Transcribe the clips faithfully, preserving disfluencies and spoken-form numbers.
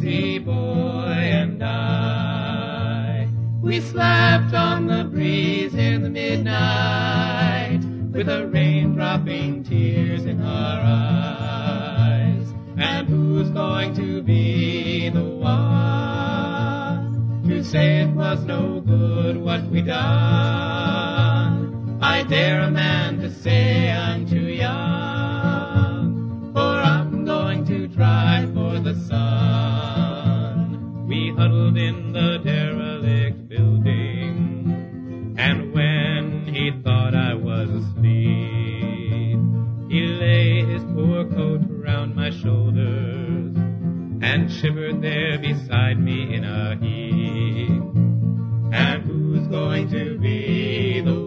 country boy and I. We slept on the breeze in the midnight, with the rain dropping tears in our eyes. And who's going to be the one to say it was no good what we done? I dare a man to say I'm too young, for I'm going to try for the sun. We huddled in the derelict building, and when he thought I was asleep, he lay his poor coat around my shoulders and shivered there beside me in a heap. And who's going to be the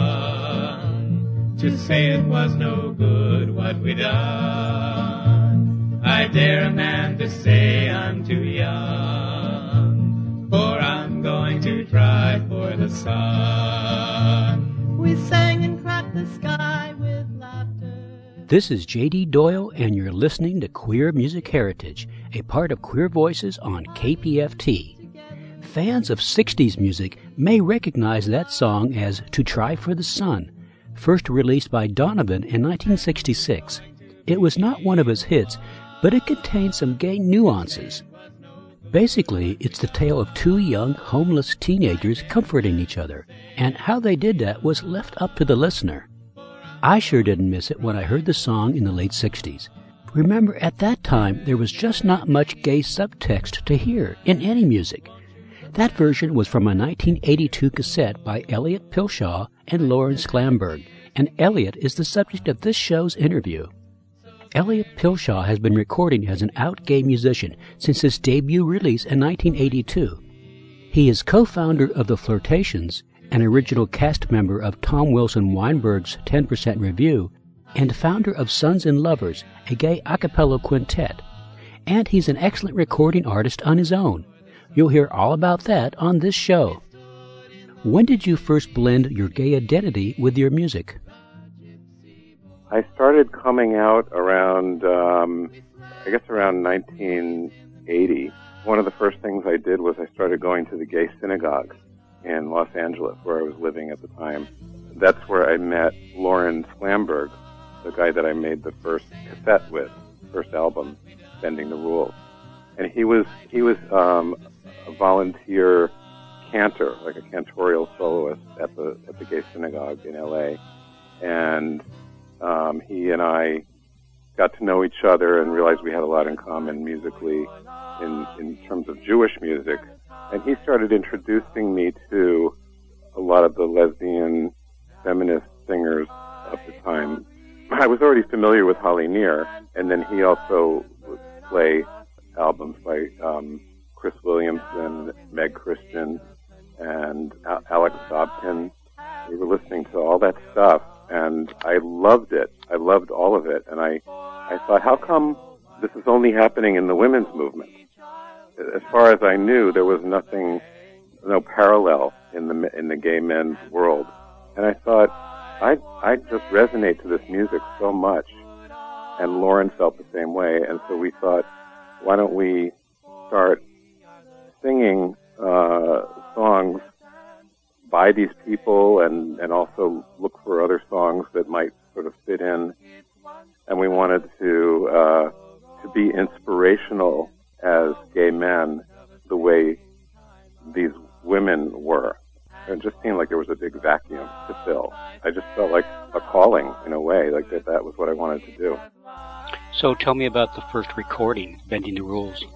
one to say it was no good what we done? I dare a man to say I'm too young, for I'm going to try for the sun. We sang and cracked the sky with laughter. This is J D Doyle, and you're listening to Queer Music Heritage, a part of Queer Voices on K P F T. Fans of sixties music may recognize that song as To Try for the Sun, first released by Donovan in nineteen sixty-six. It was not one of his hits, but it contained some gay nuances. Basically, it's the tale of two young, homeless teenagers comforting each other, and how they did that was left up to the listener. I sure didn't miss it when I heard the song in the late sixties. Remember, at that time, there was just not much gay subtext to hear in any music. That version was from a nineteen eighty-two cassette by Elliot Pilshaw and Lawrence Glamberg, and Elliot is the subject of this show's interview. Elliot Pilshaw has been recording as an out gay musician since his debut release in nineteen eighty-two. He is co-founder of The Flirtations, an original cast member of Tom Wilson Weinberg's ten percent Review, and founder of Sons and Lovers, a gay a cappella quintet. And he's an excellent recording artist on his own. You'll hear all about that on this show. When did you first blend your gay identity with your music? I started coming out around, um, I guess around nineteen eighty. One of the first things I did was I started going to the gay synagogue in Los Angeles, where I was living at the time. That's where I met Lawrence Glamberg, the guy that I made the first cassette with, first album, Bending the Rules. And he was he was um, a volunteer cantor, like a cantorial soloist at the at the gay synagogue in L A. And um, he and I got to know each other and realized we had a lot in common musically in in terms of Jewish music. And he started introducing me to a lot of the lesbian feminist singers of the time. I was already familiar with Holly Near, and then he also would play albums by um, Chris Williamson, Meg Christian, and Al- Alex Dobkin. We were listening to all that stuff, and I loved it. I loved all of it, and I, I thought, how come this is only happening in the women's movement? As far as I knew, there was nothing, no parallel in the in the gay men's world, and I thought, I I just resonate to this music so much, and Lauren felt the same way, and so we thought, why don't we start singing uh, songs by these people, and and also look for other songs that might sort of fit in, and we wanted to uh, to be inspirational as gay men, the way these women were. It just seemed like there was a big vacuum to fill. I just felt like a calling, in a way, like that that was what I wanted to do. So tell me about the first recording, Bending the Rules.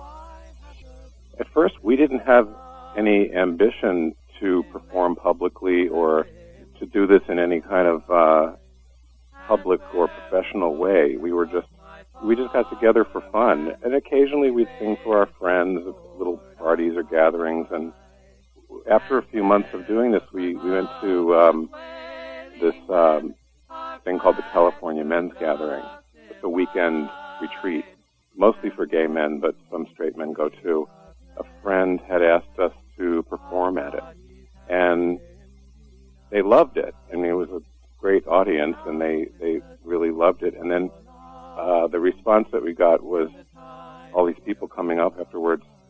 At first, we didn't have any ambition to perform publicly or to do this in any kind of uh, public or professional way. We were just We just got together for fun, and occasionally we'd sing for our friends at little parties or gatherings. And after a few months of doing this, we, we went to um, this um, thing called the California Men's Gathering. It's a weekend retreat, mostly for gay men, but some straight men go too. A friend had asked us to perform at it, and they loved it. I mean, it was a great audience, and they, they really loved it. And then Uh, the response that we got was all these people coming up afterwards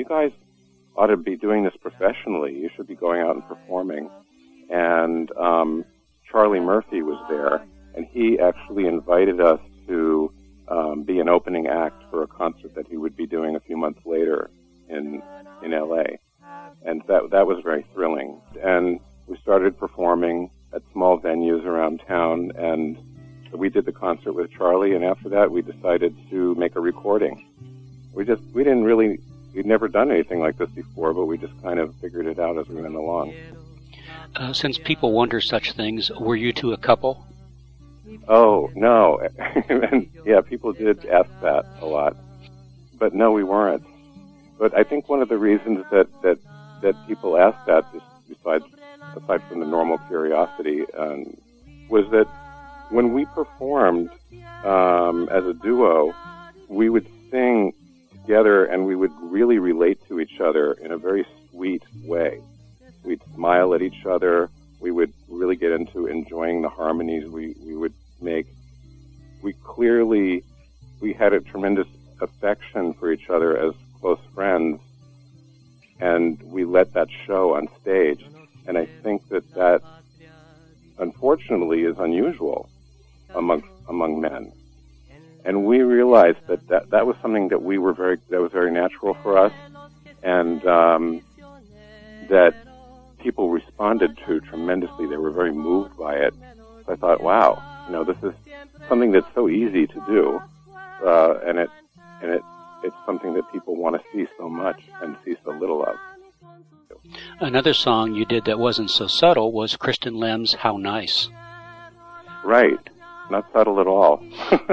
you guys ought to be doing this professionally. You should be going out and performing. And um, Charlie Murphy was there, and he actually invited us to um, be an opening act for a concert that he would be doing a few months later in in L A. And that that was very thrilling. And we started performing at small venues around town, and we did the concert with Charlie, and after that we decided to make a recording. We just, we didn't really, we'd never done anything like this before, but we just kind of figured it out as we went along. Uh, since people wonder such things, were you two a couple? Oh, no. And yeah, people did ask that a lot. But no, we weren't. But I think one of the reasons that, that, that people asked that, just besides, aside from the normal curiosity, um, was that when we performed um, as a duo, we would sing together and we would really relate to each other in a very sweet way. We'd smile at each other. We would really get into enjoying the harmonies we, we would make. We clearly, we had a tremendous affection for each other as close friends, and we let that show on stage. And I think that that, unfortunately, is unusual among among men. And we realized that, that that was something that we were very that was very natural for us, and um, that people responded to tremendously. They were very moved by it. So I thought, wow, you know, this is something that's so easy to do, uh, and it and it it's something that people want to see so much and see so little of. Another song you did that wasn't so subtle was Kristen Lemm's "How Nice." Right. Not subtle at all.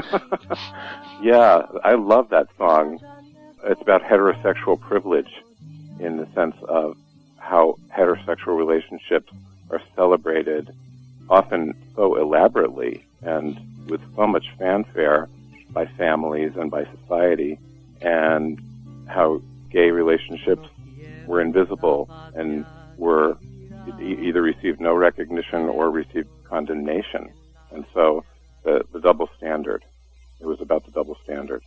Yeah, I love that song. It's about heterosexual privilege in the sense of how heterosexual relationships are celebrated, often so elaborately and with so much fanfare by families and by society, and how gay relationships were invisible and were e- either received no recognition or received condemnation. And so the, the double standard. It was about the double standard.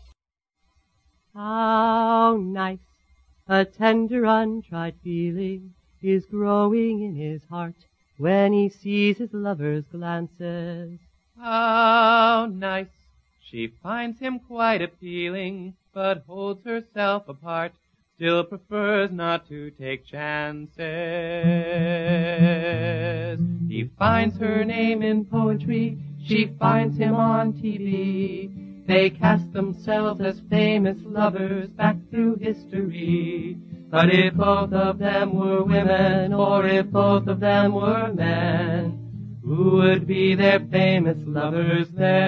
How nice a tender, untried feeling is growing in his heart when he sees his lover's glances. How nice. She finds him quite appealing, but holds herself apart, still prefers not to take chances. He finds her name in poetry, she finds him on T V. They cast themselves as famous lovers back through history. But if both of them were women, or if both of them were men, who would be their famous lovers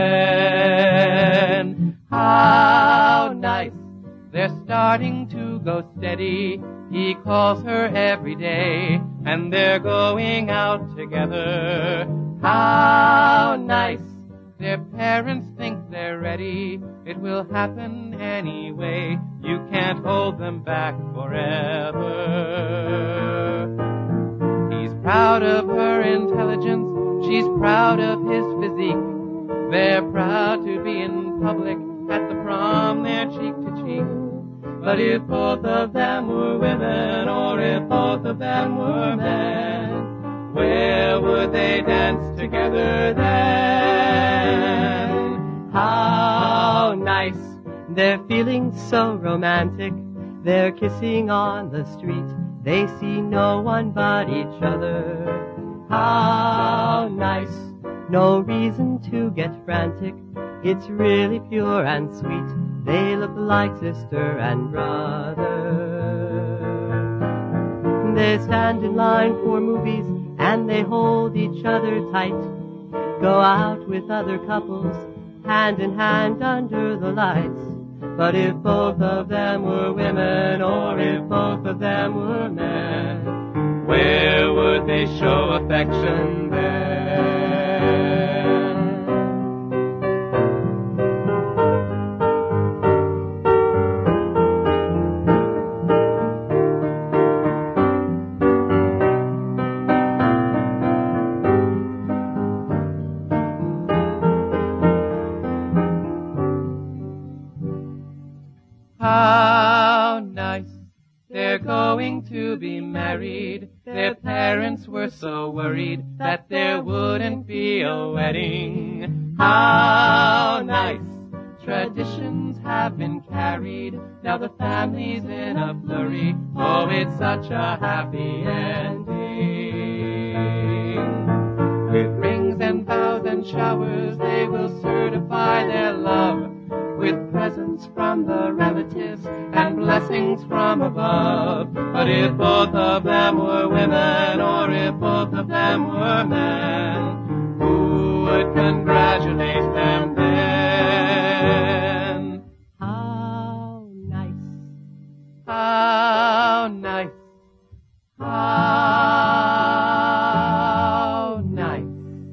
then? How nice. They're starting to go steady. He calls her every day, and they're going out together. How nice. Their parents think they're ready. It will happen anyway. You can't hold them back forever. He's proud of her intelligence. She's proud of his physique. They're proud to be in public. At the prom, they're cheek to cheek. But if both of them were women, or if both of them were men, where would they dance together then? How nice. They're feeling so romantic. They're kissing on the street. They see no one but each other. How nice. No reason to get frantic. It's really pure and sweet. They look like sister and brother. They stand in line for movies and they hold each other tight. Go out with other couples, hand in hand under the lights. But if both of them were women, or if both of them were men, where would they show affection then? they're going to be married. Their parents were so worried that there wouldn't be a wedding. How nice! Traditions have been carried. Now the family's in a flurry. Oh, it's such a happy ending. With rings and vows and showers, they will certify their love. With presents from the relatives and blessings from above. But if both of them were women, or if both of them were men, who would congratulate them then? How nice, How nice, how nice.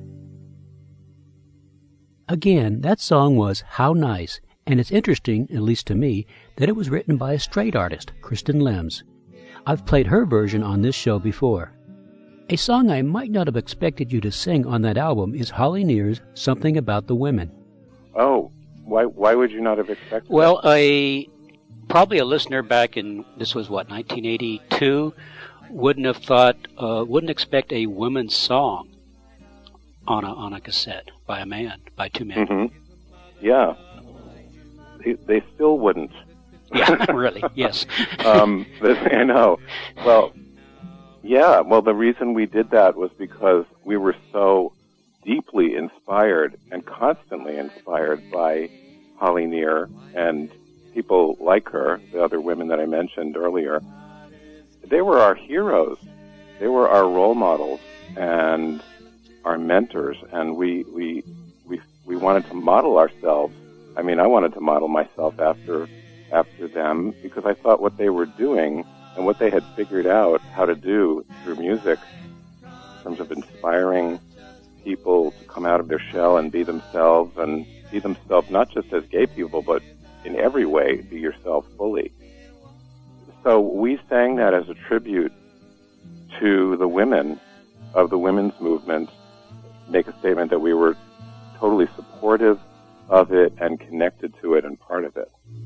Again, that song was How Nice, and it's interesting, at least to me, that it was written by a straight artist, Kristen Lems. I've played her version on this show before. A song I might not have expected you to sing on that album is Holly Near's Something About the Women. Oh, why why would you not have expected Well, a probably a listener back in, this was what, nineteen eighty-two, wouldn't have thought, uh, wouldn't expect a women's song on a on a cassette by a man, by two men. Mm-hmm. Yeah. They, they still wouldn't. Yeah, really, yes. um, but, I know. Well, yeah, well, the reason we did that was because we were so deeply inspired and constantly inspired by Holly Near and people like her, the other women that I mentioned earlier. They were our heroes. They were our role models and our mentors, and we we we we wanted to model ourselves. I mean, I wanted to model myself after after them because I thought what they were doing and what they had figured out how to do through music in terms of inspiring people to come out of their shell and be themselves and be themselves not just as gay people, but in every way, be yourself fully. So we sang that as a tribute to the women of the women's movement, make a statement that we were totally supportive of it and connected to it and part of it.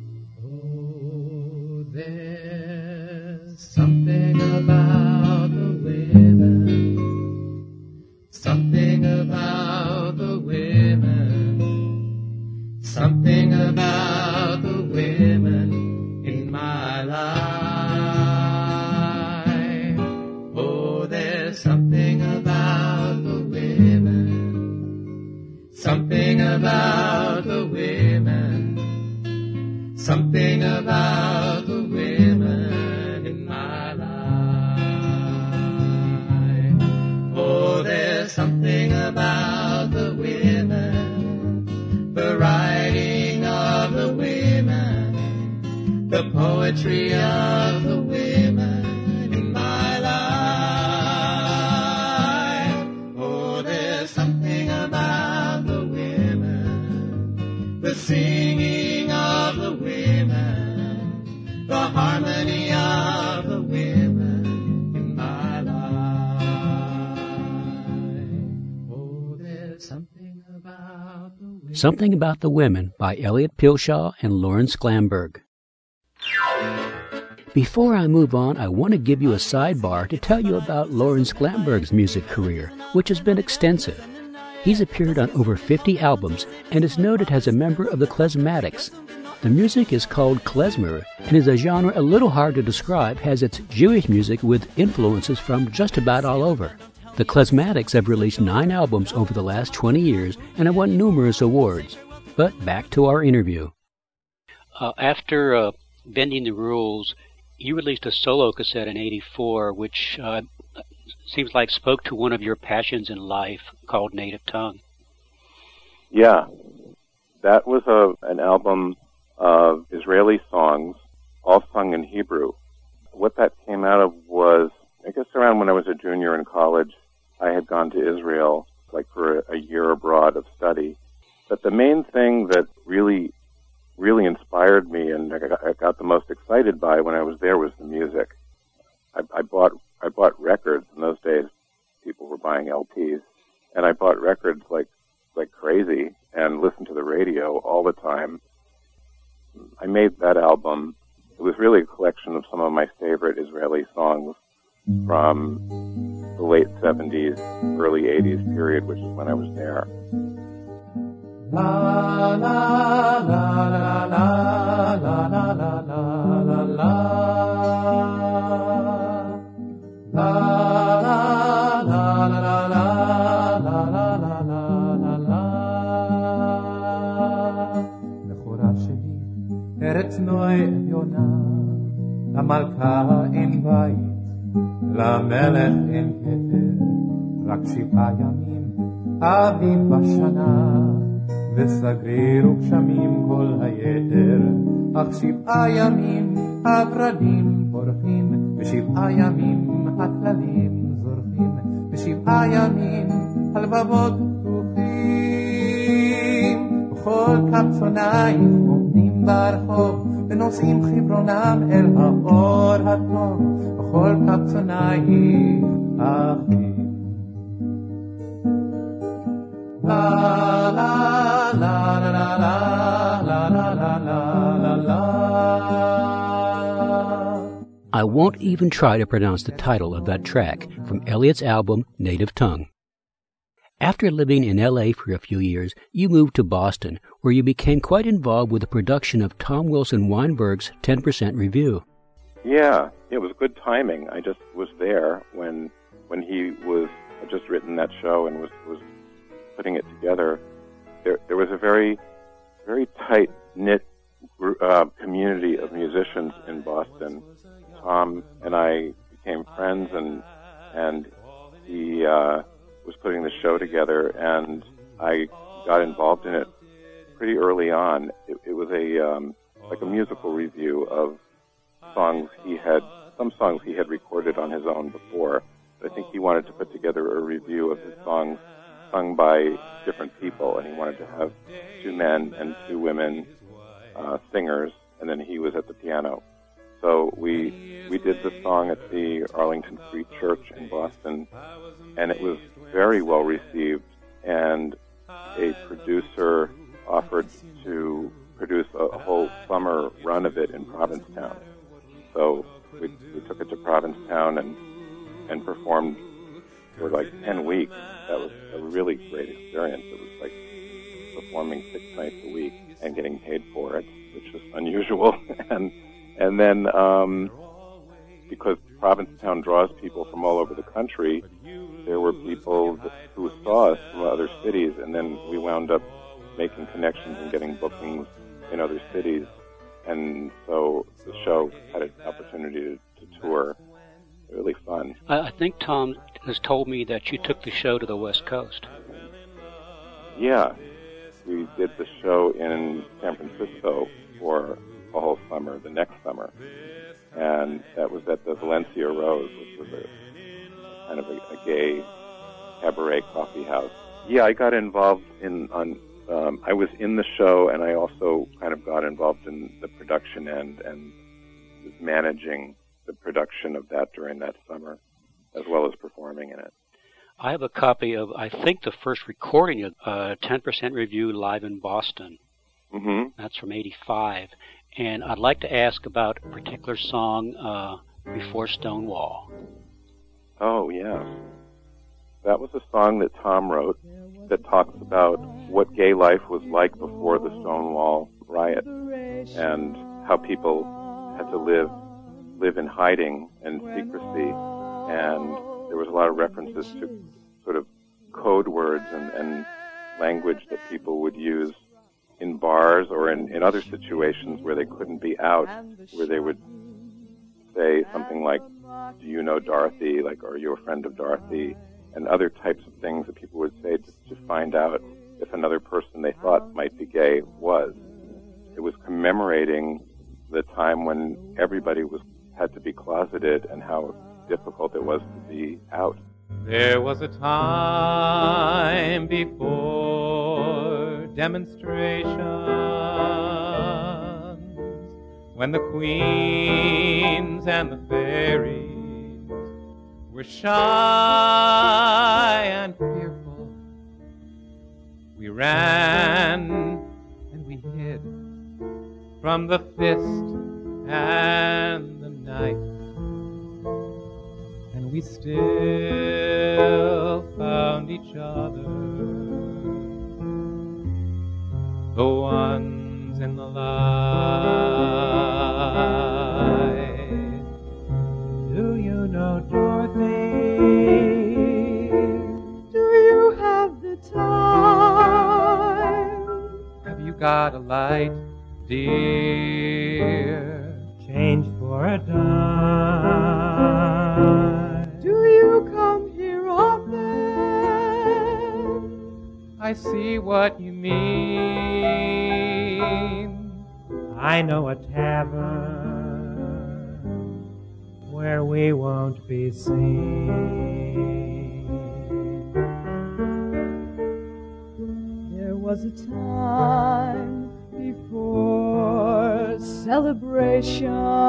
Oh, there's something about the women, something about the women, something about the women in my life. Oh, there's something about the women, something about the women, something about the women in my life. Oh, there's something about the women, the writing of the women, the poetry of the women in my life. Oh, there's something about the women, the singing of the women, the harmony of the women in my life. Oh, there's something about the women. Something About the Women by Elliot Pilshaw and Lauren Sklamberg. Before I move on, I want to give you a sidebar to tell you about Lauren Sklamberg's music career, which has been extensive. He's appeared on over fifty albums and is noted as a member of the Klezmatics. The music is called klezmer and is a genre a little hard to describe, as it's Jewish music with influences from just about all over. The Klezmatics have released nine albums over the last twenty years and have won numerous awards. But back to our interview. Uh, after uh, Bending the Rules, you released a solo cassette in eighty-four, which uh, seems like spoke to one of your passions in life, called Native Tongue. Yeah, that was a, an album of Israeli songs, all sung in Hebrew. What that came out of was, I guess around when I was a junior in college, I had gone to Israel, like for a, a year abroad of study. But the main thing that really, really inspired me and I got, I got the most excited by when I was there was the music. I, I bought I bought records. In those days, people were buying L Ps, and I bought records like like crazy and listened to the radio all the time. I made that album it was really a collection of some of my favorite Israeli songs from the late seventies, early eighties period, which is when I was there. La la la la la la la la la la la ארץ נוי עליונה, למלכה אין בית, למלך אין כתר, רק שבעה ימים אביב בשנה, וסגריר וגשמים כל היתר, אך שבעה ימים הורדים פורחים, ושבעה ימים הכללים זורחים, ושבעה ימים הלבבות פתוחים, וכל קבצונייך עומדים ברחוב, ונושאים חברונם אל האור הטוב, וכל קבצונייך אחים. La la la la la la la la la la la. I won't even try to pronounce the title of that track from Elliot's album Native Tongue. After living in L A for a few years, you moved to Boston, where you became quite involved with the production of Tom Wilson Weinberg's ten percent Review. Yeah, it was good timing. I just was there when when he was had just written that show and was was putting it together. There there was a very very tight knit uh, community of musicians in Boston. Tom and I became friends, and and he uh, was putting the show together, and I got involved in it pretty early on. It, it was a um, like a musical review of songs he had, some songs he had recorded on his own before. But I think he wanted to put together a review of his songs sung by different people, and he wanted to have two men and two women uh, singers, and then he was at the piano. So we we did the song at the Arlington Free Church in Boston, and it was very well received, and a producer offered to produce a, a whole summer run of it in Provincetown. So we, we took it to Provincetown and and performed for like ten weeks. That was a really great experience. It was like performing six nights a week and getting paid for it, which is unusual. and and then um, because Provincetown draws people from all over the country, there were people that, who saw us from other cities, and then we wound up making connections and getting bookings in other cities. And so the show had an opportunity to, to tour. Really fun. I think Tom has told me that you took the show to the West Coast. Yeah. We did the show in San Francisco for a whole summer, the next summer. And that was at the Valencia Rose, which was a kind of a, a gay cabaret coffee house. Yeah, I got involved in, on, um, I was in the show, and I also kind of got involved in the production end and was managing the production of that during that summer, as well as performing in it. I have a copy of, I think, the first recording of uh, ten percent Review live in Boston. Mm-hmm. That's from eighty-five. And I'd like to ask about a particular song, uh, Before Stonewall. Oh, yeah. That was a song that Tom wrote that talks about what gay life was like before the Stonewall riot and how people had to live live in hiding and secrecy, and there was a lot of references to sort of code words and, and language that people would use in bars or in, in other situations where they couldn't be out, where they would say something like, do you know Dorothy, like, are you a friend of Dorothy, and other types of things that people would say to, to find out if another person they thought might be gay was. It was commemorating the time when everybody was had to be closeted and how difficult it was to be out. There was a time before demonstrations when the queens and the fairies were shy and fearful. We ran and we hid from the fist and the night, and we still found each other, the ones in the light. Do you know Dorothy? Do you have the time? Have you got a light, dear? Change for a dime. Do you come here often? I see what you mean. I know a tavern where we won't be seen. There was a time before celebration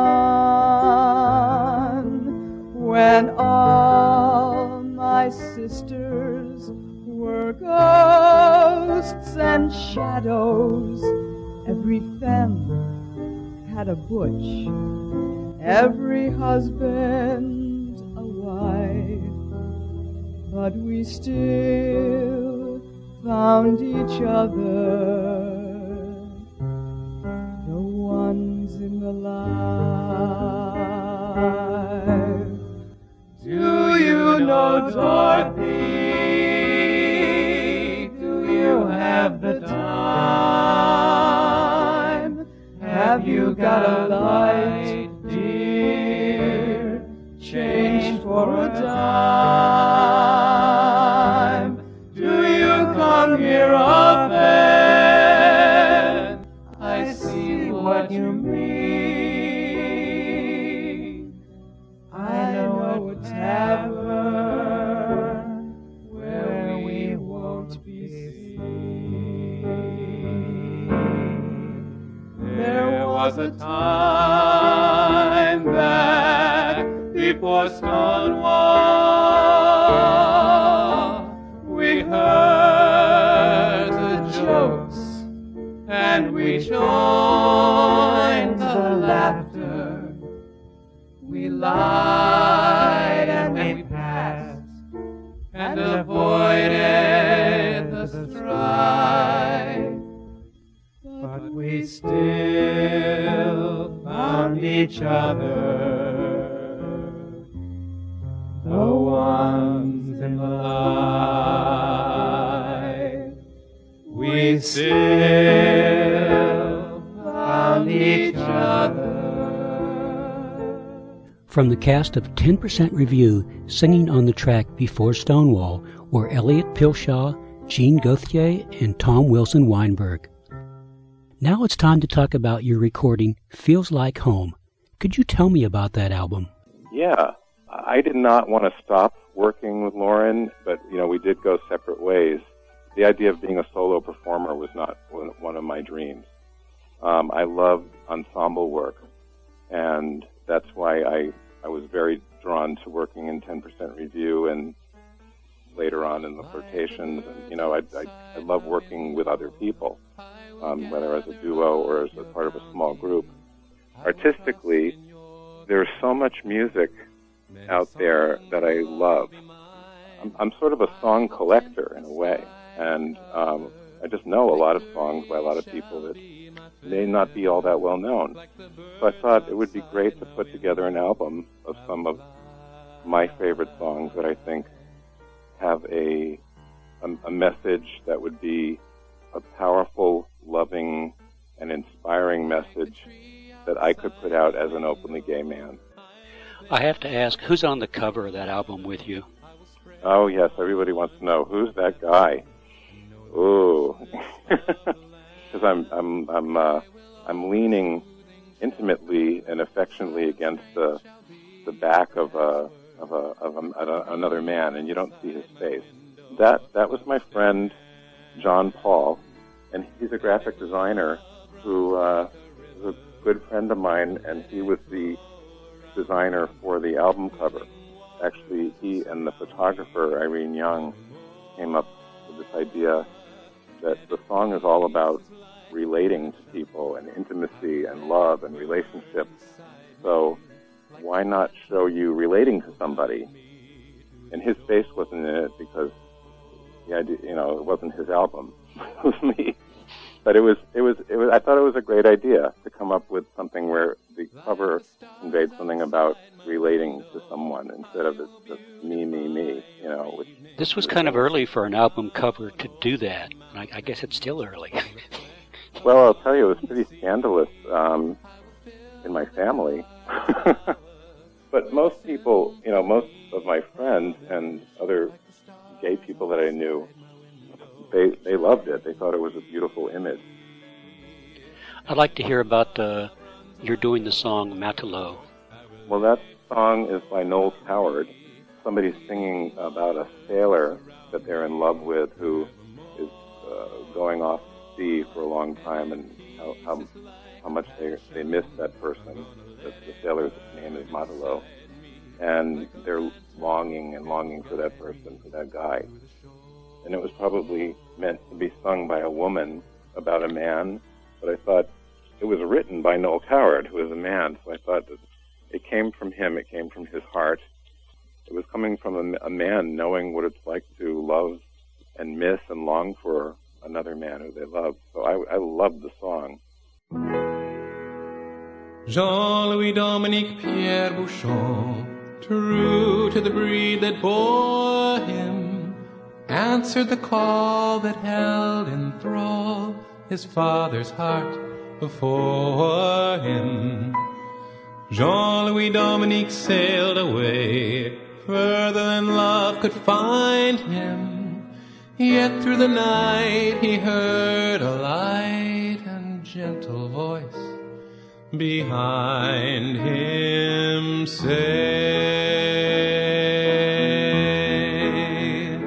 when all my sisters were ghosts and shadows. Every femme had a butch, every husband a wife, but we still found each other, the ones in the life. Do you know Dorothy? Do you have the time? Have you got a light, dear? Change for a dime. Do you come here often? I see what you mean. I know a tavern where we won't be seen. There was a time back before Stonewall. We heard the jokes and we joined the laughter. We lied and we passed and avoided the strife. But we still found each other, the ones in the light. We still found each other. From the cast of ten percent Review, singing on the track Before Stonewall were Elliot Pilshaw, Gene Gauthier, and Tom Wilson Weinberg. Now it's time to talk about your recording, Feels Like Home. Could you tell me about that album? Yeah, I did not want to stop working with Lauren, but, you know, we did go separate ways. The idea of being a solo performer was not one of my dreams. Um, I loved ensemble work, and that's why I, I was very drawn to working in ten percent Review and later on in the Flirtations. And, you know, I, I, I love working with other people, um, whether as a duo or as a part of a small group. Artistically, there's so much music out there that I love. I'm, I'm sort of a song collector in a way, and um, I just know a lot of songs by a lot of people that may not be all that well known. So I thought it would be great to put together an album of some of my favorite songs that I think have a, a, a message that would be a powerful, loving, and inspiring message that I could put out as an openly gay man. I have to ask, who's on the cover of that album with you? Oh, yes, everybody wants to know, who's that guy? Ooh. Because I'm, I'm, I'm, uh, I'm leaning intimately and affectionately against the, the back of a, of a, of a, another man, and you don't see his face. That, that was my friend, John Paul, and he's a graphic designer who, uh, is a good friend of mine, and he was the designer for the album cover. Actually, he and the photographer, Irene Young, came up with this idea that the song is all about relating to people and intimacy and love and relationships. So why not show you relating to somebody? And his face wasn't in it because, yeah, you know, it wasn't his album. It was me. But it was, it was, it was, I thought it was a great idea to come up with something where the cover conveyed something about relating to someone instead of just me, me, me, you know. Which, this was kind of early for an album cover to do that. I, I guess it's still early. Well, I'll tell you, it was pretty scandalous um, in my family. But most people, you know, most of my friends and other gay people that I knew, they they loved it. They thought it was a beautiful image. I'd like to hear about uh, you're doing the song Matelot. Well, that song is by Noel Coward. Somebody's singing about a sailor that they're in love with who is uh, going off to sea for a long time, and how how, how much they they miss that person. The, the sailor's name is Matelot, and they're longing and longing for that person, for that guy. And it was probably meant to be sung by a woman about a man, but I thought it was written by Noel Coward, who is a man, so I thought that it came from him, it came from his heart. It was coming from a, a man knowing what it's like to love and miss and long for another man who they love. So I, I loved the song. Jean-Louis Dominique Pierre Bouchon, true to the breed that bore him, answered the call that held in thrall his father's heart before him. Jean-Louis Dominique sailed away further than love could find him, yet through the night he heard a light and gentle voice behind him say,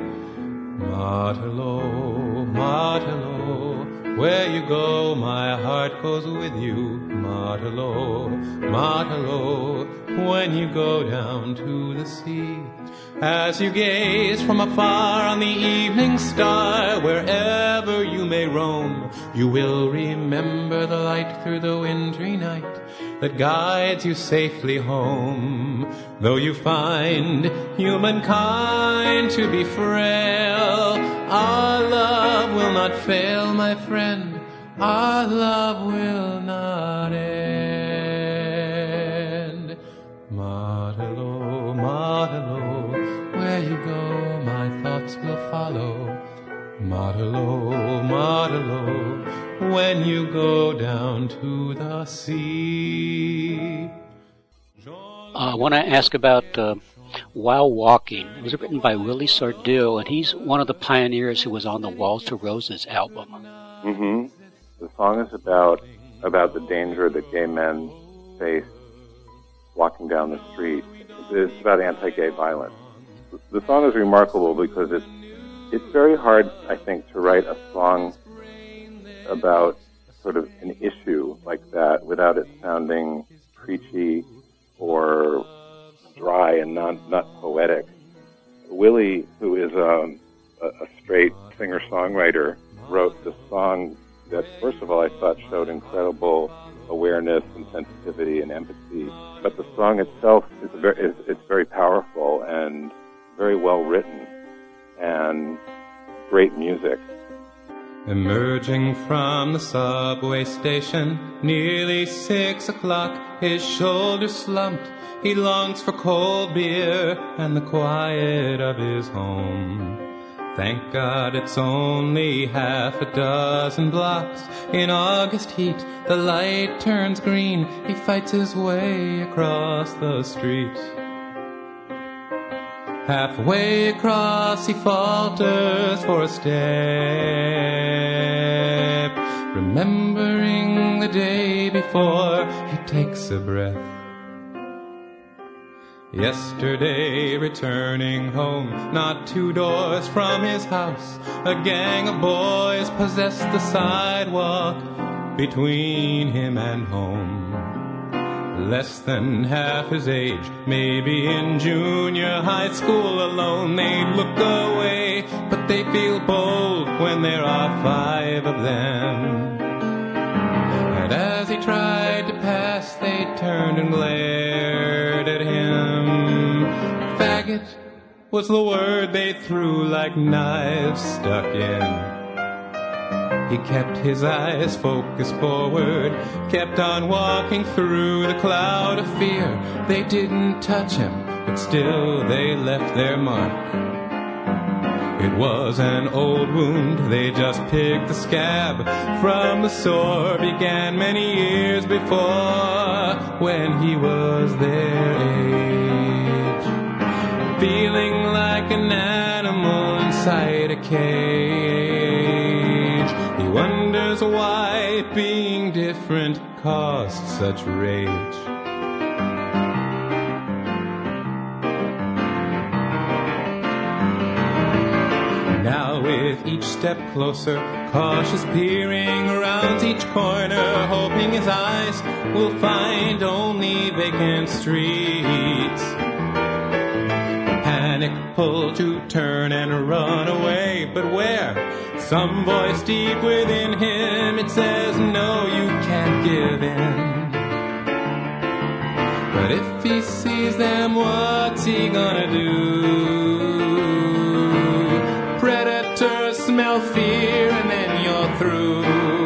Matelot, Matelot, where you go my heart goes with you. Matelot, Matelot, when you go down to the sea. As you gaze from afar on the evening star, wherever you may roam, you will remember the light through the wintry night that guides you safely home. Though you find humankind to be frail, our love will not fail, my friend. Our love will not end. Matelot, Matelot, where you go, my thoughts will follow. Matelot, Matelot, when you go down to the sea. Uh, I want to ask about uh, While Walking. It was written by Willie Sardou, and he's one of the pioneers who was on the Walls to Roses album. Mm-hmm. The song is about about the danger that gay men face walking down the street. It's about anti-gay violence. The song is remarkable because it's it's very hard, I think, to write a song about sort of an issue like that without it sounding preachy or dry and not not poetic. Willie, who is um, a, a straight singer-songwriter, wrote the song that, first of all, I thought showed incredible awareness and sensitivity and empathy. But the song itself is very, is, it's very powerful and very well written and great music. Emerging from the subway station, nearly six o'clock, his shoulders slumped. He longs for cold beer and the quiet of his home. Thank God it's only half a dozen blocks. In August heat, the light turns green. He fights his way across the street. Halfway across, he falters for a step, remembering the day before, he takes a breath. Yesterday, returning home, not two doors from his house, a gang of boys possessed the sidewalk between him and home. Less than half his age, maybe in junior high school alone, they look away, but they feel bold when there are five of them. tried to pass, they turned and glared at him. Faggot was the word they threw like knives stuck in. He kept his eyes focused forward, kept on walking through the cloud of fear. They didn't touch him, but still they left their mark. It was an old wound, they just picked the scab from the sore began many years before, when he was their age. Feeling like an animal inside a cage, he wonders why being different caused such rage. Now with each step closer, cautious peering around each corner, hoping his eyes will find only vacant streets. Panic pull to turn and run away, but where? Some voice deep within him, it says, no, you can't give in. But if he sees them, what's he gonna do? Predators smell fear and then you're through.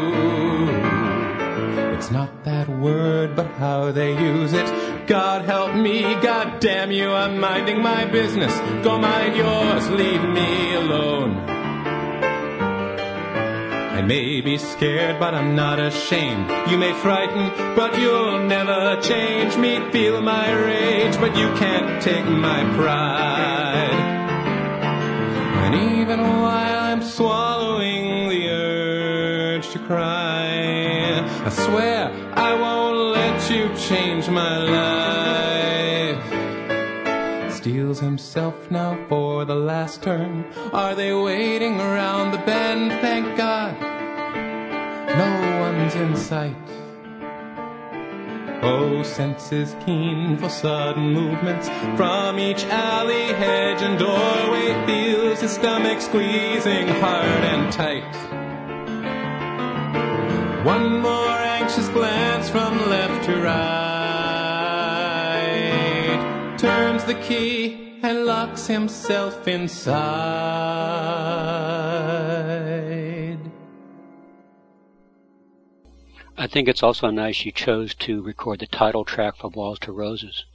It's not that word, but how they use it. God help me, God damn you, I'm minding my business. Go mind yours, leave me alone. I may be scared, but I'm not ashamed. You may frighten, but you'll never change me. Feel my rage, but you can't take my pride. And even while I'm swallowing the urge to cry, I swear I won't let you change my life. Steals himself now for the last turn. Are they waiting around the bend? Thank God, no one's in sight. Oh, senses keen for sudden movements from each alley, hedge and doorway, feels his stomach squeezing hard and tight. One more anxious glance from left to right, turns the key and locks himself inside. I think it's also nice you chose to record the title track for Walls to Roses.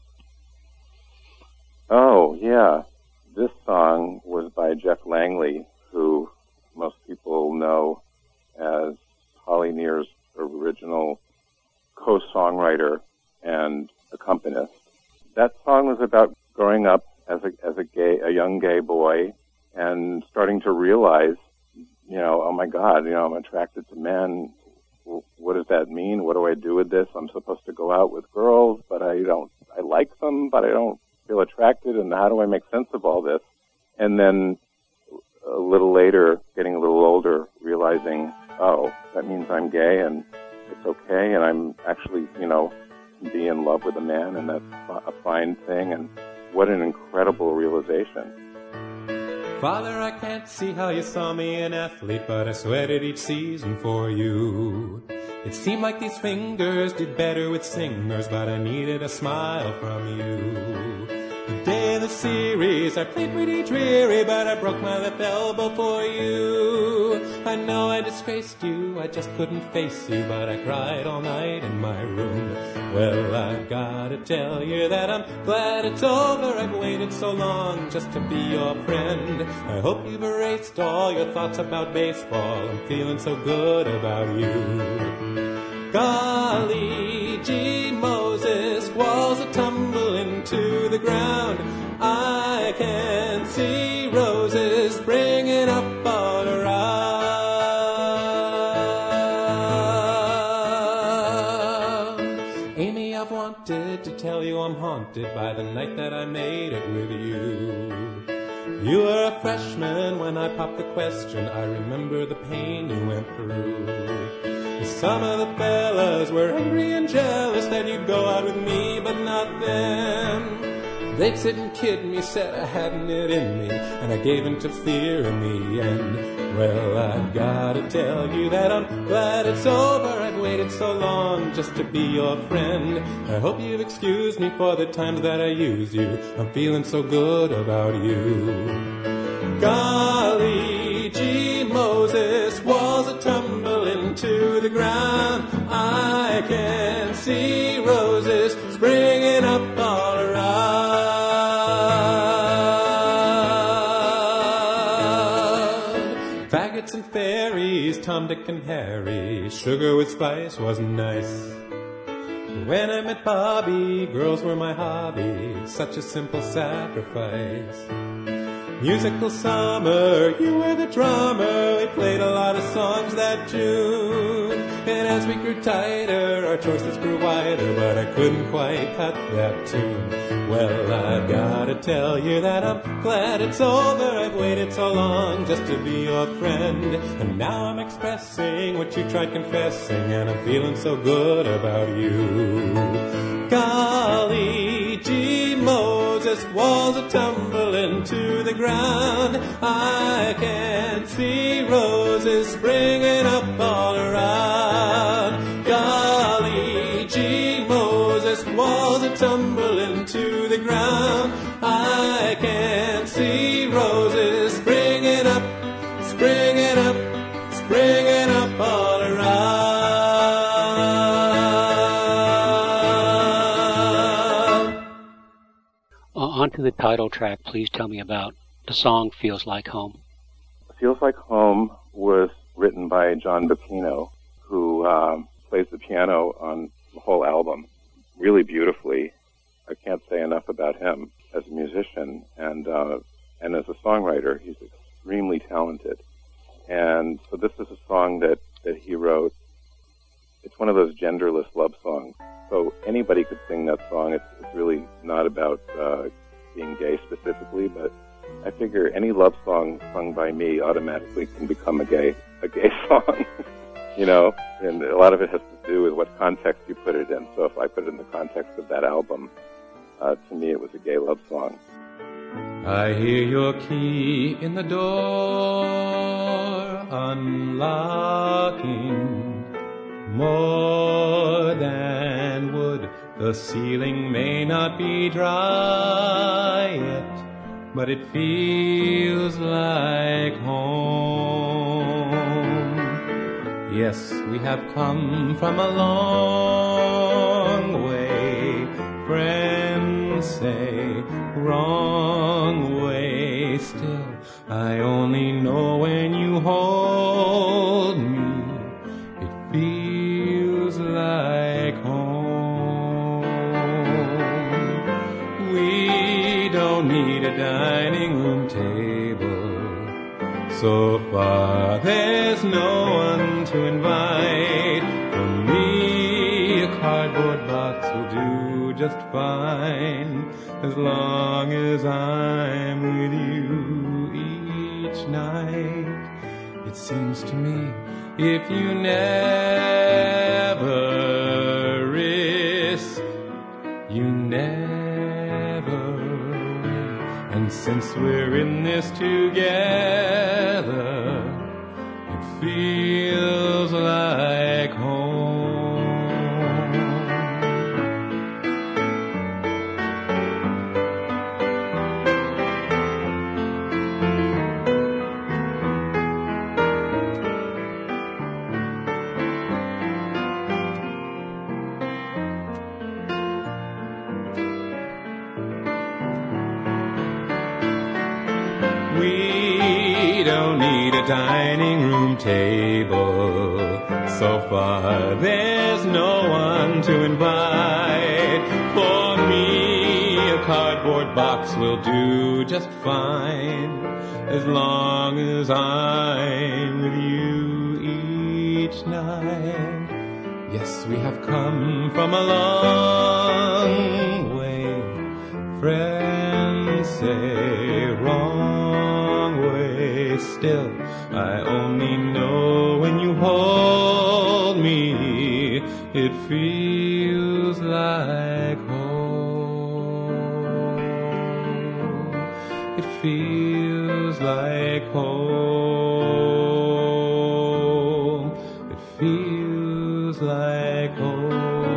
Oh, yeah. This song was by Jeff Langley, who most people know as Holly Near's original co-songwriter and accompanist. That song was about growing up as a as a gay a young gay boy and starting to realize, you know, oh my God, you know, I'm attracted to men. What does that mean? What do I do with this? I'm supposed to go out with girls, but I don't. I like them, but I don't feel attracted. And how do I make sense of all this? And then a little later, getting a little older, realizing, oh, that means I'm gay and it's okay, and I'm actually, you know, be in love with a man, and that's a fine thing. And what an incredible realization. Father, I can't see how you saw me an athlete, but I sweated each season for you. It seemed like these fingers did better with singers, but I needed a smile from you. The day of the series, I played pretty dreary, but I broke my left elbow for you. I know I disgraced you, I just couldn't face you, but I cried all night in my room. Well, I gotta tell you that I'm glad it's over. I've waited so long just to be your friend. I hope you've erased all your thoughts about baseball. I'm feeling so good about you. Golly gee Moses, walls are tumbling to the ground. I can see roses springing up all around. Amy, I've wanted to tell you I'm haunted by the night that I made it with you. You were a freshman when I popped the question. I remember the pain you went through. Some of the fellas were angry and jealous that you'd go out with me, but not them. They'd sit and kid me, said I hadn't it in me, and I gave in to fear in the end. Well, I've gotta tell you that I'm glad it's over. I've waited so long just to be your friend. I hope you've excused me for the times that I used you. I'm feeling so good about you. Golly gee Moses, walls a tumbling to the ground. I can see roses springing up all around. Faggots and fairies, Tom, Dick, and Harry. Sugar with spice wasn't nice. When I met Bobby, girls were my hobby. Such a simple sacrifice. Musical summer, you were the drummer. We played a lot of songs that June. And as we grew tighter, our choices grew wider, but I couldn't quite cut that tune. Well, I've gotta tell you that I'm glad it's over. I've waited so long just to be your friend. And now I'm expressing what you tried confessing, and I'm feeling so good about you. Golly gee Moses, walls are tumbling to the ground. I can see roses springing up all around. Golly gee Moses, walls are tumbling to the ground. I can see roses springing up, springing up, springing up all around. On to the title track, please tell me about the song Feels Like Home. Feels Like Home was written by John Bapino, who um, plays the piano on the whole album really beautifully. I can't say enough about him as a musician, and uh, and as a songwriter, he's extremely talented. And so this is a song that, that he wrote. It's one of those genderless love songs. So anybody could sing that song. It's, it's really not about uh, being gay specifically, but I figure any love song sung by me automatically can become a gay a gay song, you know. And a lot of it has to do with what context you put it in. So if I put it in the context of that album, uh, to me it was a gay love song. I hear your key in the door, unlocking. More than wood, the ceiling may not be dry yet, but it feels like home. Yes, we have come from a long way. Friends say wrong way. Still, I only know when you hold me. It feels like home. We don't need a dining room table. So far there's no one to invite. For me, a cardboard box will do just fine, as long as I'm with you each night. It seems to me, if you never risk, you never win. And since we're in this together, it feels like home. We don't need a dining room table. So far there's no one to invite. For me, a cardboard box will do just fine, as long as I'm with you each night. Yes, we have come from a long way. Friends say wrong way. Still, I only know when you hold me, it feels like home. it feels like home. It feels like home.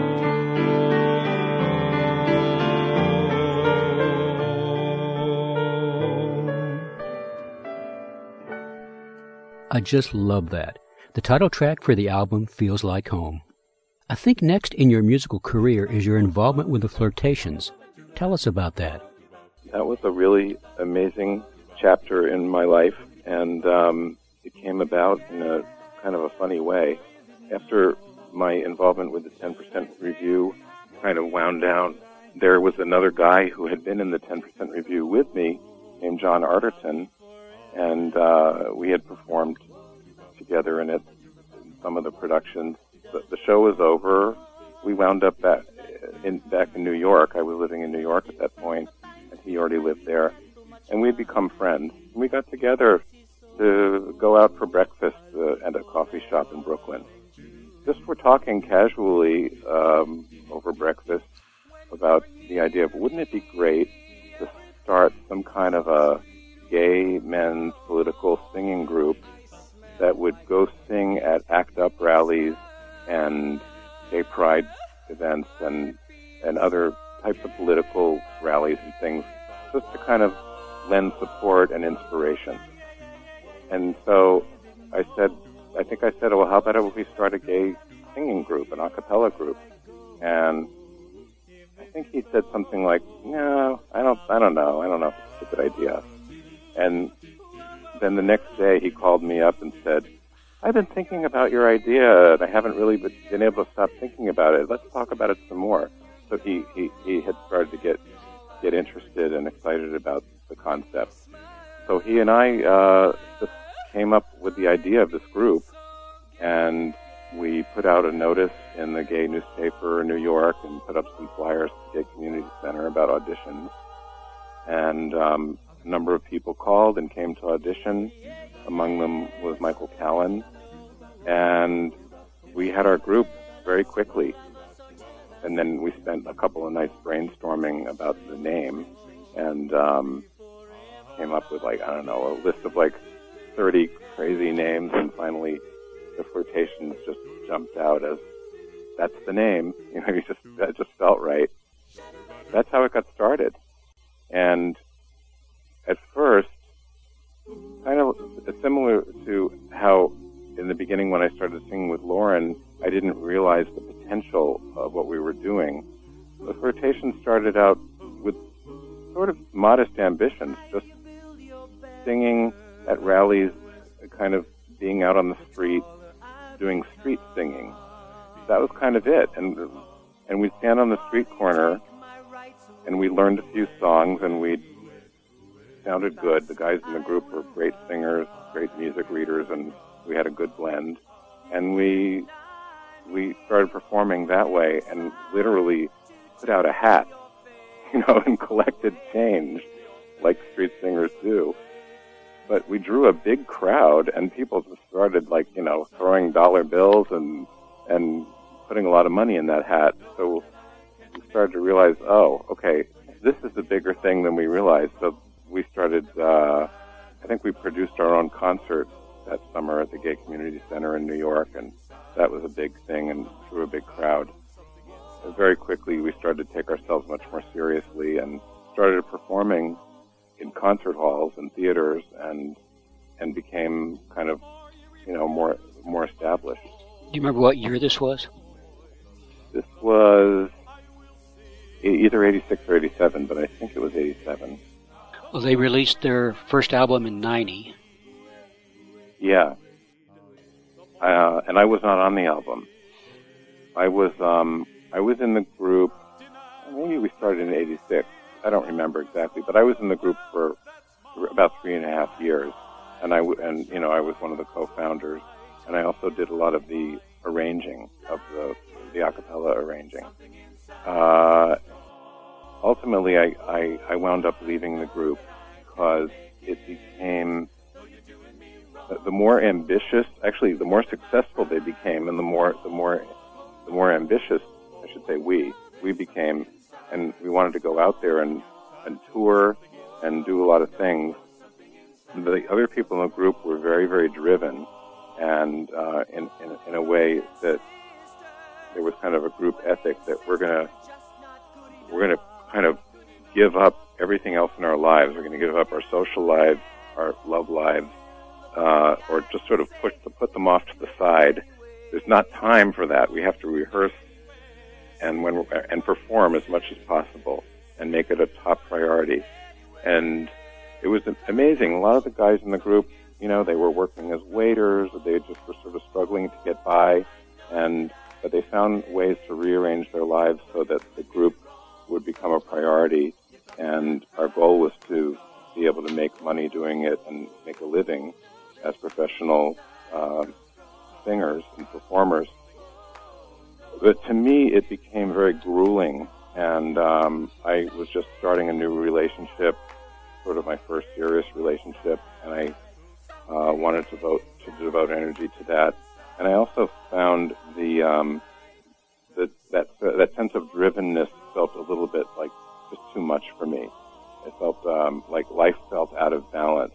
I just love that. The title track for the album, Feels Like Home. I think next in your musical career is your involvement with the Flirtations. Tell us about that. That was a really amazing chapter in my life, and um, it came about in a kind of a funny way. After my involvement with the ten percent Review kind of wound down, there was another guy who had been in the ten percent Review with me named John Arterton, and uh, we had performed together in it, in some of the productions. The, the show was over. We wound up back in, back in New York. I was living in New York at that point, and he already lived there. And we'd become friends. And we got together to go out for breakfast uh, at a coffee shop in Brooklyn. Just were talking casually um, over breakfast about the idea of, wouldn't it be great to start some kind of a gay men's political singing group that would go sing at ACT UP rallies and gay pride events and and other types of political rallies and things, just to kind of lend support and inspiration. And so I said, I think I said, well, how about if we start a gay singing group, an a cappella group? And I think he said something like, no, I don't, I don't know, I don't know if it's a good idea. And then the next day he called me up and said, I've been thinking about your idea, and I haven't really been able to stop thinking about it. Let's talk about it some more. So he, he, he had started to get get interested and excited about the concept. So he and I uh, just came up with the idea of this group, and we put out a notice in the gay newspaper in New York and put up some flyers at the Gay Community Center about auditions. And um, a number of people called and came to audition. Among them was Michael Callan. And we had our group very quickly. And then we spent a couple of nights brainstorming about the name and um, came up with, like, I don't know, a list of like thirty crazy names. And finally, the Flirtations just jumped out as, that's the name. You know, you just, that just felt right. That's how it got started. And at first, kind of similar to how in the beginning when I started singing with Lauren, I didn't realize the potential of what we were doing. The Flirtations started out with sort of modest ambitions, just singing at rallies, kind of being out on the street, doing street singing. That was kind of it. And and we'd stand on the street corner, and we learned a few songs, and we sounded good. The guys in the group were great singers, great music readers, and we had a good blend. And we we started performing that way, and literally put out a hat, you know, and collected change like street singers do. But we drew a big crowd, and people just started, like, you know, throwing dollar bills and and putting a lot of money in that hat. So we started to realize, oh, okay, this is a bigger thing than we realized. So we started, uh, I think we produced our own concert that summer at the Gay Community Center in New York, and that was a big thing and drew a big crowd. And very quickly, we started to take ourselves much more seriously and started performing in concert halls and theaters, and and became kind of, you know, more more established. Do you remember what year this was? This was either eighty-six or eighty-seven, but I think it was eighty-seven. Well, they released their first album in ninety. Yeah. Uh, and I was not on the album. I was um, I was in the group, maybe we started in eighty-six. I don't remember exactly, but I was in the group for about three and a half years. And I, w- and, you know, I was one of the co-founders. And I also did a lot of the arranging of the, the a cappella arranging. Uh, ultimately, I, I, I wound up leaving the group because it became, the more ambitious, actually, the more successful they became, and the more, the more, the more ambitious, I should say, we, we became, and we wanted to go out there and, and tour and do a lot of things. The other people in the group were very, very driven, and uh, in, in in a way that there was kind of a group ethic that we're gonna we're gonna kind of give up everything else in our lives. We're going to give up our social lives, our love lives, uh, or just sort of push to put them off to the side. There's not time for that. We have to rehearse and when and perform as much as possible and make it a top priority. And it was amazing. A lot of the guys in the group, you know, they were working as waiters, or they just were sort of struggling to get by, and but they found ways to rearrange their lives so that the group would become a priority. And our goal was to be able to make money doing it and make a living as professional uh, singers and performers. But to me, it became very grueling, and um, I was just starting a new relationship, sort of my first serious relationship, and I uh, wanted to devote to devote energy to that. And I also found the um, that that uh, that sense of drivenness felt a little bit like just too much for me. It felt um, like life felt out of balance.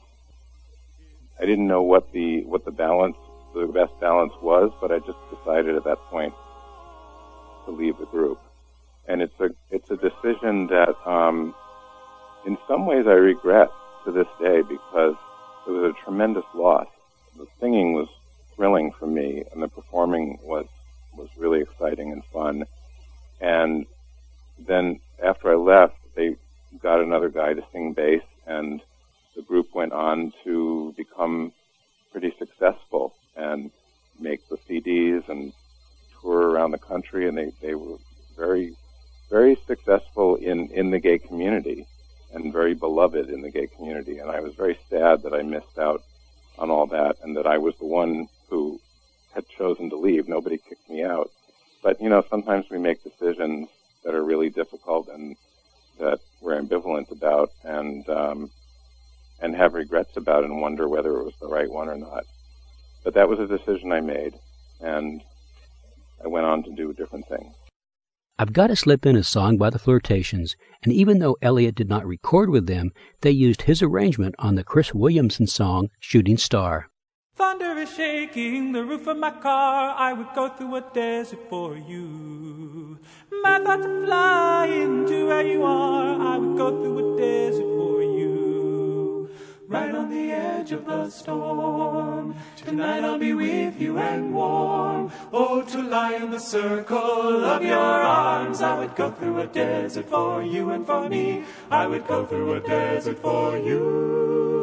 I didn't know what the what the balance, the best balance was, but I just decided at that point to leave the group. And it's a it's a decision that, um, in some ways, I regret to this day, because it was a tremendous loss. The singing was thrilling for me, and the performing was was really exciting and fun. And then after I left, they got another guy to sing bass, and the group went on to become pretty successful and make the C Ds and tour around the country, and they, they were very, very successful in, in the gay community and very beloved in the gay community. And I was very sad that I missed out on all that and that I was the one who had chosen to leave. Nobody kicked me out. But, you know, sometimes we make decisions that are really difficult and that we're ambivalent about, and um, and have regrets about and wonder whether it was the right one or not. But that was a decision I made, and I went on to do different things. I've got to slip in a song by the Flirtations, and even though Elliot did not record with them, they used his arrangement on the Chris Williamson song, Shooting Star. Thunder is shaking the roof of my car. I would go through a desert for you. My thoughts are flying to where you are. I would go through a desert for you. Right on the edge of the storm. Tonight I'll be with you and warm. Oh, to lie in the circle of your arms. I would go through a desert for you and for me. I would go through a desert for you.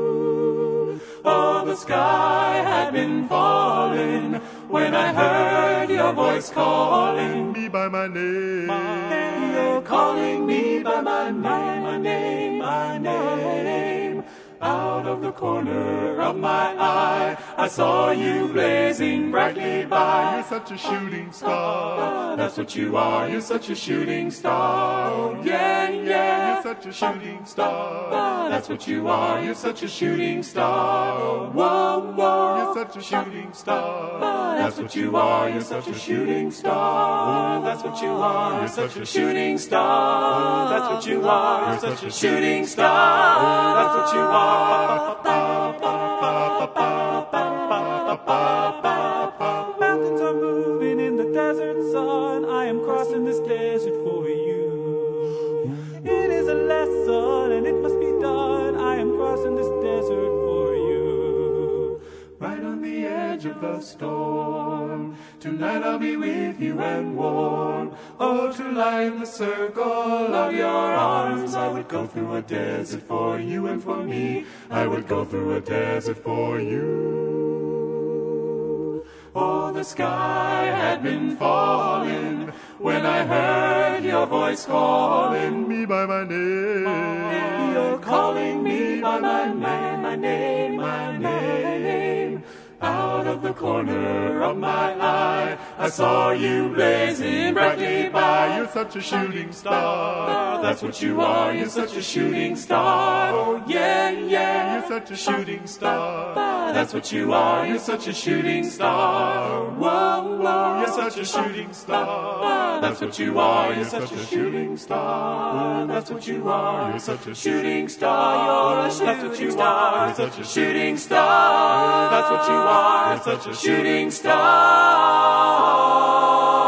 Oh, the sky had been falling when I heard your voice calling me by my name. My, you're calling me by my name, my name, my name. Out of the corner of my eye, I saw you blazing brightly by. You're such a shooting star. That's what you are. You're such a shooting star. Oh, yeah, yeah. You're such a shooting star. That's what you are. You're such a shooting star. Whoa, whoa. You're such a shooting star. That's what you are. You're such a shooting star. That's what you are. You're such a shooting star. That's what you are. You're such a shooting star. That's what you are. Mountains are moving in the desert sun. I am crossing this desert for you. It is a lesson and it must be done. I am crossing this desert for you. Right on the edge of the storm. Tonight I'll be with you and warm. Oh, to lie in the circle of your arms. I would go through a desert for you and for me. I would go through a desert for you. Oh, the sky had been falling when I heard your voice calling me by my name. You're calling me by my name, my name, my name. Out of of the corner of my eye. I saw you blazing brightly by. You're such a shooting star. That's what you are. You're such a shooting star. Oh yeah, yeah. You're such a shooting star. That's what you are. You're such a shooting star. Whoa, whoa. You're such a shooting star. That's what you are. You're such a shooting star. That's what you are. You're such a shooting star. You're a shooting star. You're such a shooting star. That's what you are. You're such a shooting star.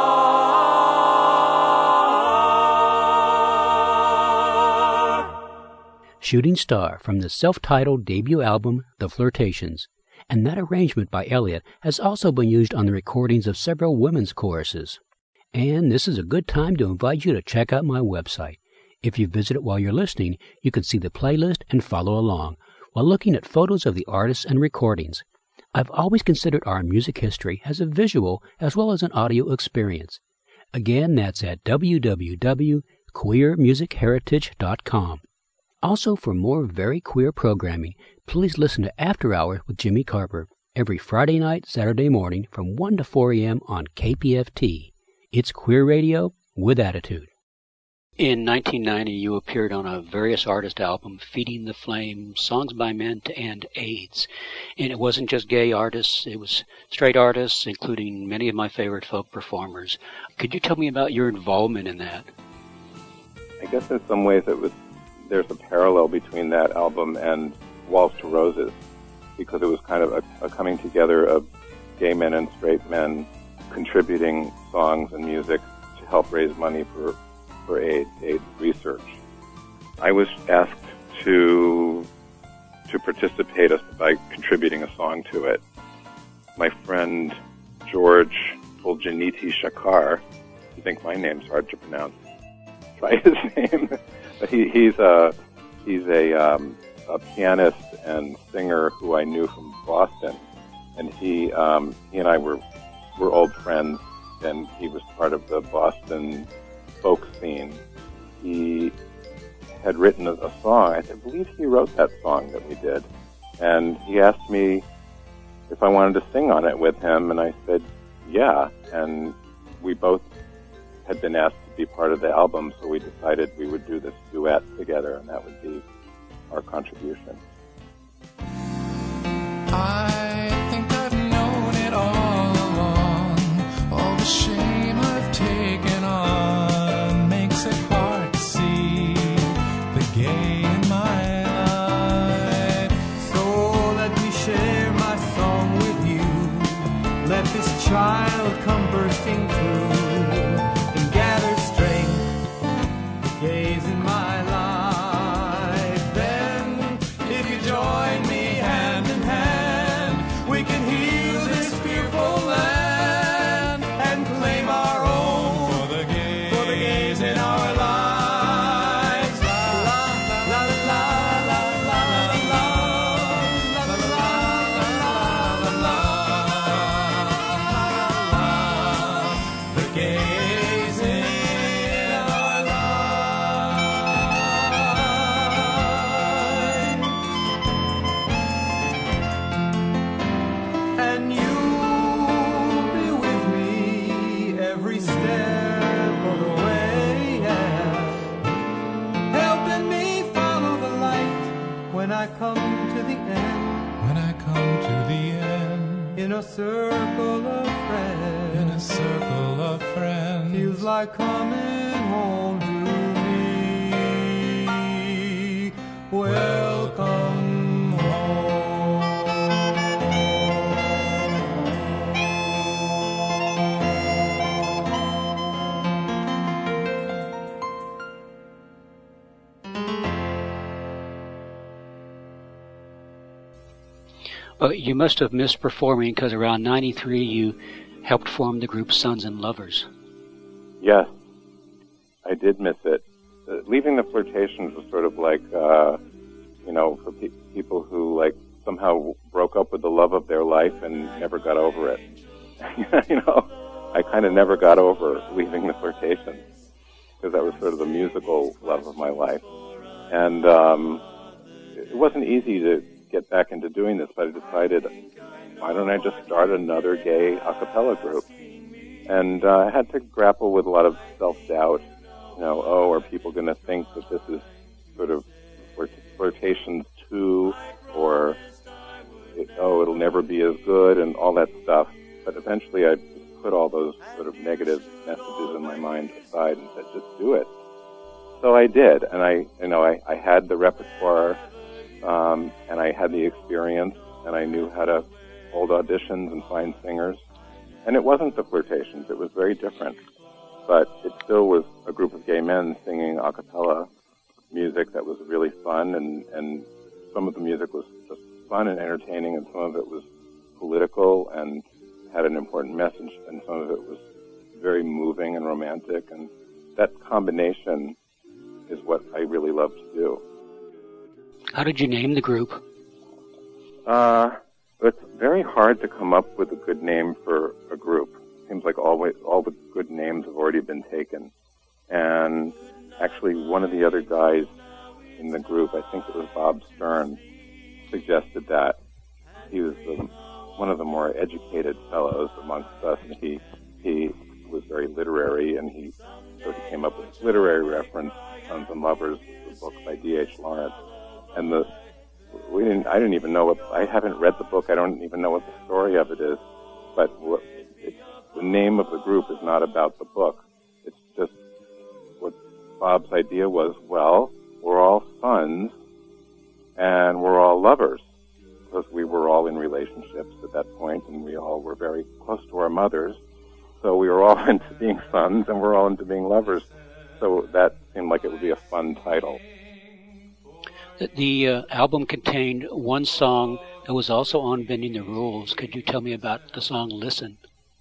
Shooting Star from the self-titled debut album, The Flirtations. And that arrangement by Elliott has also been used on the recordings of several women's choruses. And this is a good time to invite you to check out my website. If you visit it while you're listening, you can see the playlist and follow along while looking at photos of the artists and recordings. I've always considered our music history as a visual as well as an audio experience. Again, that's at w w w dot queer music heritage dot com. Also, for more very queer programming, please listen to After Hours with Jimmy Carper every Friday night, Saturday morning from one to four a.m. on K P F T. It's queer radio with attitude. In nineteen ninety, you appeared on a various artist album, Feeding the Flame, Songs by Men to End AIDS. And it wasn't just gay artists, it was straight artists, including many of my favorite folk performers. Could you tell me about your involvement in that? I guess in some ways it was there's a parallel between that album and Waltz to Roses, because it was kind of a, a coming together of gay men and straight men contributing songs and music to help raise money for, for AIDS, AIDS research. I was asked to to participate by contributing a song to it. My friend George Fuljaniti Shakar, I think my name's hard to pronounce, try his name. But he, he's a he's a, um, a pianist and singer who I knew from Boston, and he um, he and I were were old friends. And he was part of the Boston folk scene. He had written a, a song. I believe he wrote that song that we did, and he asked me if I wanted to sing on it with him, and I said yeah. And we both had been asked to be part of the album, so we decided we would do this duet together, and that would be our contribution. I think I've known it all along. All the shame I've taken on makes it hard to see the gay in my life. So let me share my song with you. Let this child come bursting through. Gaze in my life. Then, if you join me hand in hand, we can heal this fearful land and claim our own for the gays, for the gays in our lives. La la la la la la la la la la la la. The gays in I come to the end, when I come to the end, in a circle of friends, in a circle of friends, feels like coming home to me. Welcome home. Uh, you must have missed performing because around ninety-three you helped form the group Sons and Lovers. Yes, I did miss it. Uh, leaving the Flirtations was sort of like, uh, you know, for pe- people who like somehow broke up with the love of their life and never got over it. You know, I kind of never got over leaving the Flirtations because that was sort of the musical love of my life. And um, it wasn't easy to get back into doing this, but I decided why don't I just start another gay a cappella group? And uh, I had to grapple with a lot of self-doubt. You know, oh, are people going to think that this is sort of flirt- flirtations too, or it, oh, it'll never be as good, and all that stuff. But eventually I just put all those sort of negative messages in my mind aside and said, just do it. So I did, and I, you know, I, I had the repertoire, um, and I had the experience, and I knew how to hold auditions and find singers. And it wasn't the Flirtations, it was very different. But it still was a group of gay men singing a cappella music that was really fun, and, and some of the music was just fun and entertaining, and some of it was political and had an important message, and some of it was very moving and romantic, and that combination is what I really love to do. How did you name the group? Uh, it's very hard to come up with a good name for a group. Seems like always all the good names have already been taken. And actually, one of the other guys in the group, I think it was Bob Stern, suggested that. He was the, one of the more educated fellows amongst us, and he he was very literary, and he so he came up with this literary reference, Sons and Lovers, the book by D H Lawrence. And the we didn't. I didn't even know what. I haven't read the book. I don't even know what the story of it is. But what, it's, the name of the group is not about the book. It's just what Bob's idea was. Well, we're all sons, and we're all lovers, because we were all in relationships at that point, and we all were very close to our mothers. So we were all into being sons, and we're all into being lovers. So that seemed like it would be a fun title. The uh, album contained one song that was also on Bending the Rules. Could you tell me about the song Listen?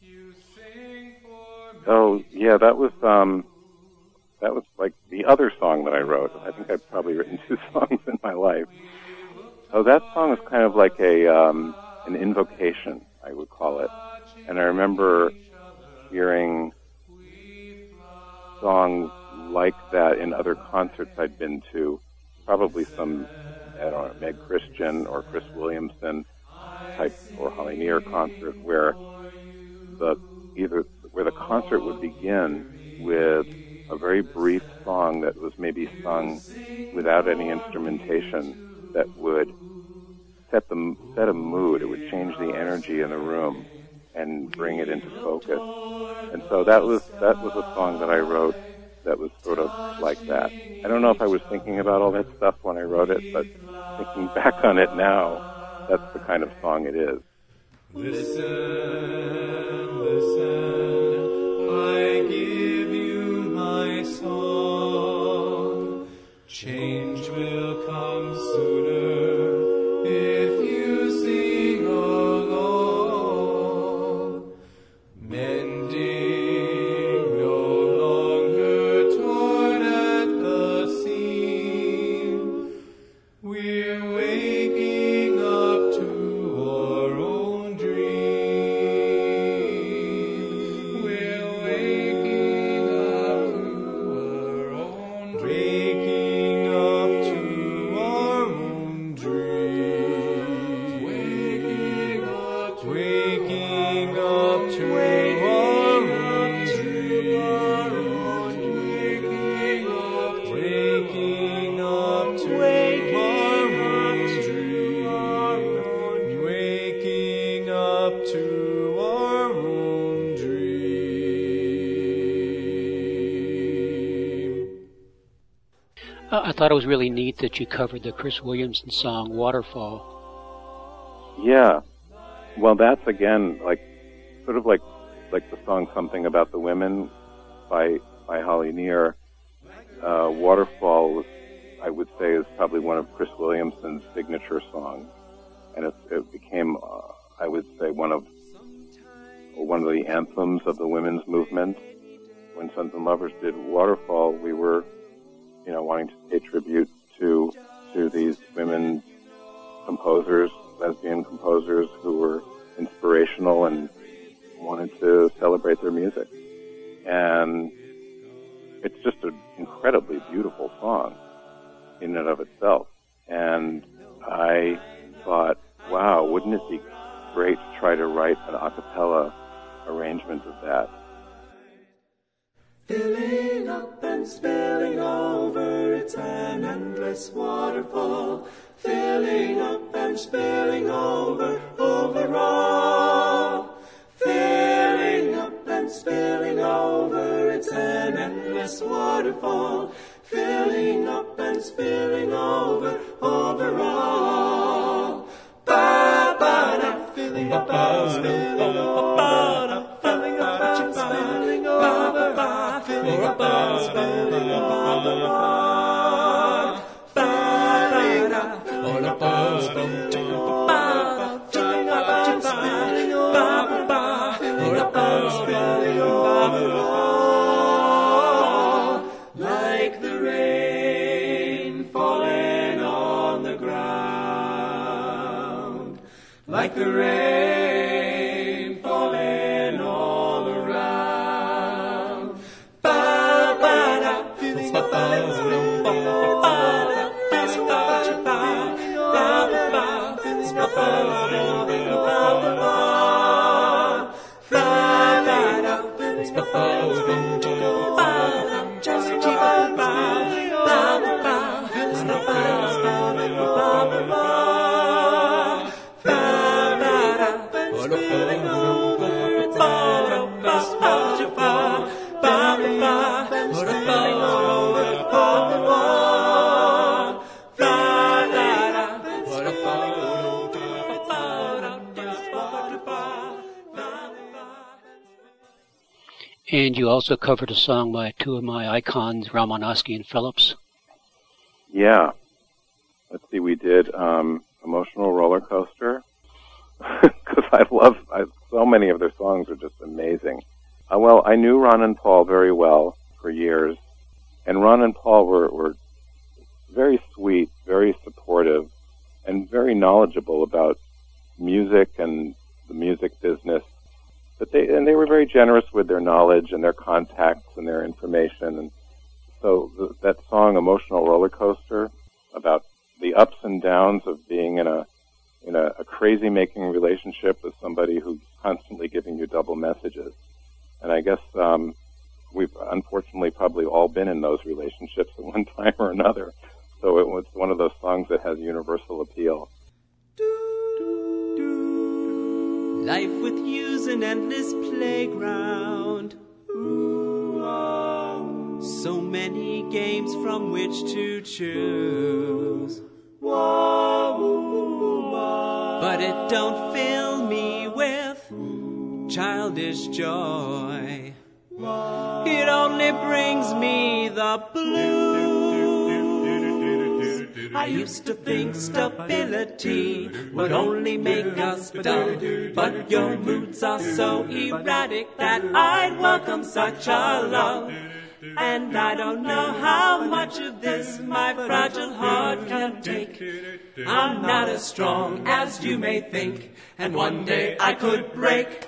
Oh, yeah, that was um, that was like the other song that I wrote. I think I've probably written two songs in my life. So that song was kind of like a um, an invocation, I would call it. And I remember hearing songs like that in other concerts I'd been to. Probably some, I don't know, Meg Christian or Chris Williamson type or Holly Near concert where the either where the concert would begin with a very brief song that was maybe sung without any instrumentation that would set the set a mood. It would change the energy in the room and bring it into focus. And so that was that was a song that I wrote that was sort of like that. I don't know if I was thinking about all that stuff when I wrote it, but thinking back on it now, that's the kind of song it is. Listen, listen, I give you my song. Change will come sooner if you sing along. Mending I thought it was really neat that you covered the Chris Williamson song, Waterfall. Yeah. Well, that's, again, like, sort of like like the song Something About the Women by by Holly Near. Uh, Waterfall, was, I would say, is probably one of Chris Williamson's signature songs. And it, it became, uh, I would say, one of one of the anthems of the women's movement. When Sons and Lovers did Waterfall, we were, you know, wanting to pay tribute to to these women composers, lesbian composers who were inspirational and wanted to celebrate their music. And it's just an incredibly beautiful song in and of itself. And I thought, wow, wouldn't it be great to try to write an a cappella arrangement of that. Filling up and spilling over, it's an endless waterfall. Filling up and spilling over, over all. Filling up and spilling over, it's an endless waterfall. Filling up and spilling over, over all. Ba ba da, filling up and spilling over, ba da, filling up and spilling over, ba, filling up and spilling over, ba, ba da, filling up and spilling over, ba, filling up and spilling over, ba, filling up and spilling over, like the rain falling on the ground, like the rain falling all around. Ba ba da, filling up and spilling over, ba da, filling up and spilling over, ba, filling up and spilling over, ba, ba da da, filling up and spilling over, ba da, just keep on ba, ba ba, filling up and spilling over, ba ba, ba da da, spilling over, ba da, ba ba, ba ba, spilling over, ba ba, ba da da, spilling over, ba da, ba ba, And you also covered a song by two of my icons, Ramanowski and Phillips. Yeah. Let's see, we did um, Emotional Roller Coaster, because I love, I, so many of their songs are just amazing. Uh, well, I knew Ron and Paul very well for years, and Ron and Paul were, were very sweet, very supportive, and very knowledgeable about music and the music business. But they, and they were very generous with their knowledge and their contacts and their information. And so the, that song, Emotional Roller Coaster, about the ups and downs of being in a in a, a crazy-making relationship with somebody who's constantly giving you double messages. And I guess um, we've unfortunately probably all been in those relationships at one time or another. So it was one of those songs that has universal appeal. Life with you's an endless playground. Ooh, oh. So many games from which to choose. Whoa, ooh, whoa. But it don't fill me with childish joy. Whoa. It only brings me the blues. I used to think stability would only make us dumb, but your moods are so erratic that I'd welcome such a love. And I don't know how much of this my fragile heart can take. I'm not as strong as you may think, and one day I could break.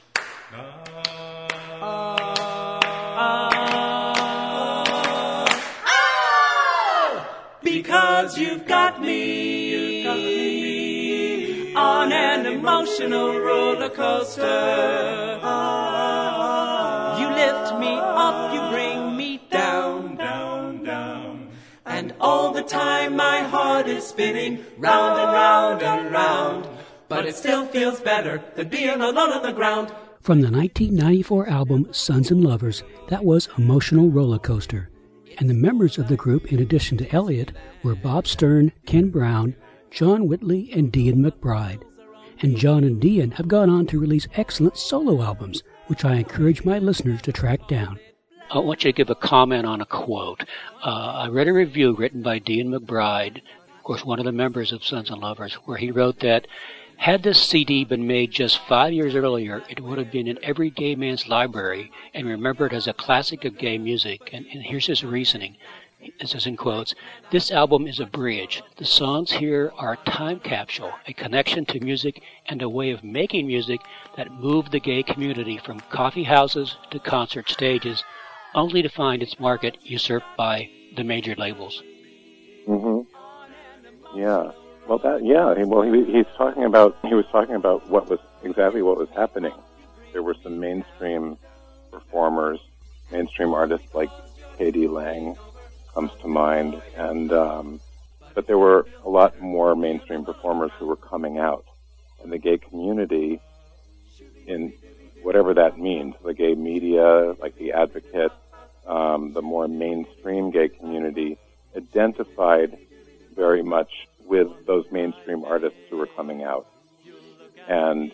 Because you've got me, you've got me on an emotional roller coaster. You lift me up, you bring me down, down, down. And all the time my heart is spinning round and round and round. But it still feels better than being alone on the ground. From the nineteen ninety-four album Sons and Lovers, that was Emotional Roller Coaster. And the members of the group, in addition to Elliot, were Bob Stern, Ken Brown, John Whitley, and Dean McBride. And John and Dean have gone on to release excellent solo albums, which I encourage my listeners to track down. I want you to give a comment on a quote. Uh, I read a review written by Dean McBride, of course one of the members of Sons and Lovers, where he wrote that, had this C D been made just five years earlier, it would have been in every gay man's library and remembered as a classic of gay music. And, and here's his reasoning. This is in quotes. This album is a bridge. The songs here are a time capsule, a connection to music and a way of making music that moved the gay community from coffee houses to concert stages, only to find its market usurped by the major labels. Mm-hmm. Yeah. Well, that yeah. He, well, he, he's talking about he was talking about what was exactly what was happening. There were some mainstream performers, mainstream artists like K D Lang comes to mind, and um, but there were a lot more mainstream performers who were coming out, and the gay community, in whatever that means, the gay media, like The Advocate, um, the more mainstream gay community, identified very much with those mainstream artists who were coming out. And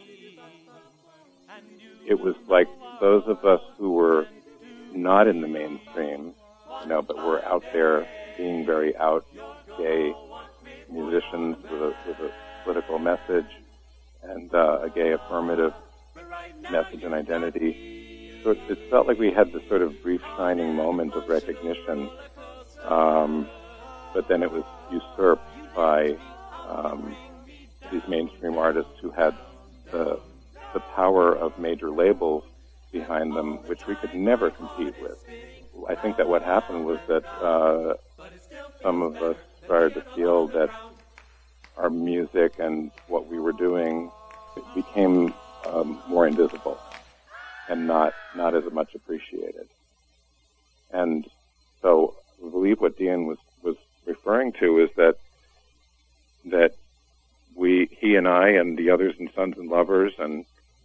it was like those of us who were not in the mainstream, you know, but were out there being very out gay musicians with a, with a political message and uh, a gay affirmative message and identity. So it, it felt like we had this sort of brief shining moment of recognition, um, but then it was usurped by um, these mainstream artists who had the the power of major labels behind them, which we could never compete with. I think that what happened was that uh, some of us started to feel that our music and what we were doing became um, more invisible and not not as much appreciated. And so I believe what Dean was, was referring to is that that we, he and I and the others in Sons and Lovers and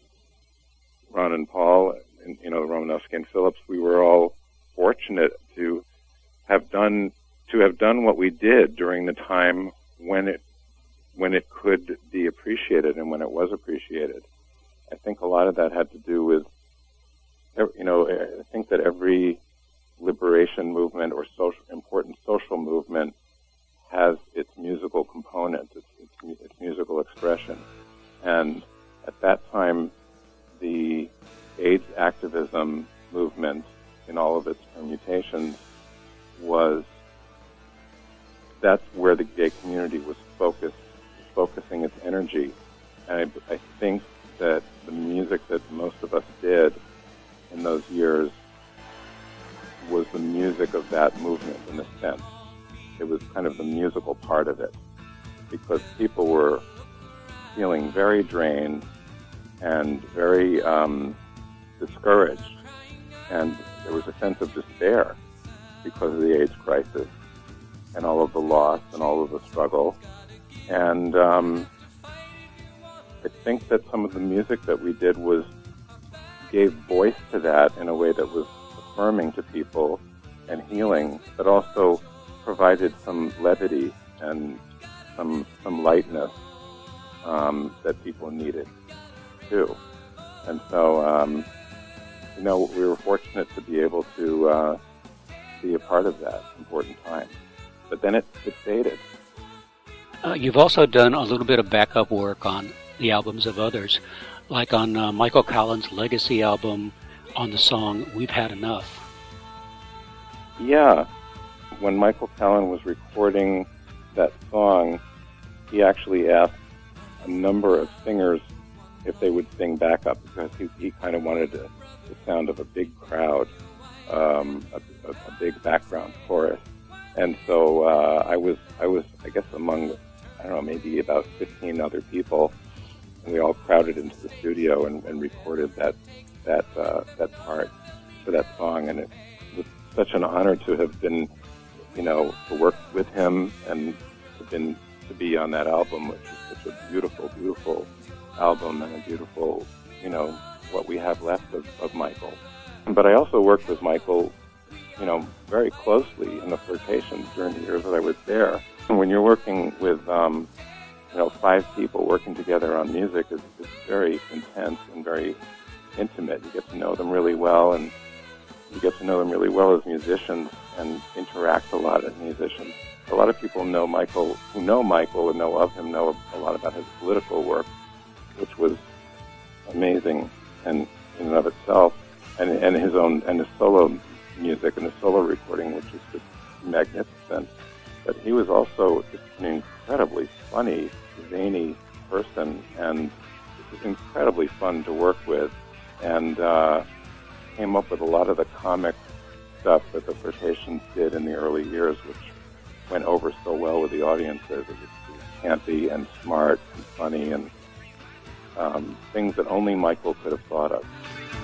Ron and Paul, and, you know, Romanowski and Phillips, we were all fortunate to have done to have done what we did during the time when it when it could be appreciated and when it was appreciated. I think a lot of that had to do with, you know, I think that every liberation movement or social important social movement has its musical component, its, its, its musical expression. And at that time, the AIDS activism movement in all of its permutations was, that's where the gay community was focused, focusing its energy. And I, I think that the music that most of us did in those years was the music of that movement in a sense. It was kind of the musical part of it, because people were feeling very drained and very um, discouraged, and there was a sense of despair because of the AIDS crisis and all of the loss and all of the struggle. And um, I think that some of the music that we did was gave voice to that in a way that was affirming to people and healing, but also provided some levity and some some lightness um, that people needed too. And so, um, you know, we were fortunate to be able to uh, be a part of that important time. But then it, it faded. Uh, you've also done a little bit of backup work on the albums of others, like on uh, Michael Callan's Legacy album, on the song We've Had Enough. Yeah. When Michael Callan was recording that song, he actually asked a number of singers if they would sing backup, because he, he kind of wanted the, the sound of a big crowd, um, a, a, a big background chorus. And so uh, I was, I was, I guess, among, I don't know, maybe about fifteen other people, and we all crowded into the studio and, and recorded that that uh, that part for that song. And it was such an honor to have been, you know, to work with him and to been to be on that album, which is such a beautiful, beautiful album and a beautiful, you know, what we have left of, of Michael. But I also worked with Michael, you know, very closely in the Flirtations during the years that I was there. And when you're working with, um, you know, five people working together on music, is is very intense and very intimate. You get to know them really well, and you get to know them really well as musicians and interact a lot as musicians. A lot of people know Michael, who know Michael and know of him, know a lot about his political work, which was amazing and in and of itself, and, and his own, and his solo music and his solo recording, which is just magnificent. But he was also just an incredibly funny, zany person, and it was incredibly fun to work with, and uh, came up with a lot of the comic stuff that the Flirtations did in the early years, which went over so well with the audiences. It was campy and smart and funny and um, things that only Michael could have thought of.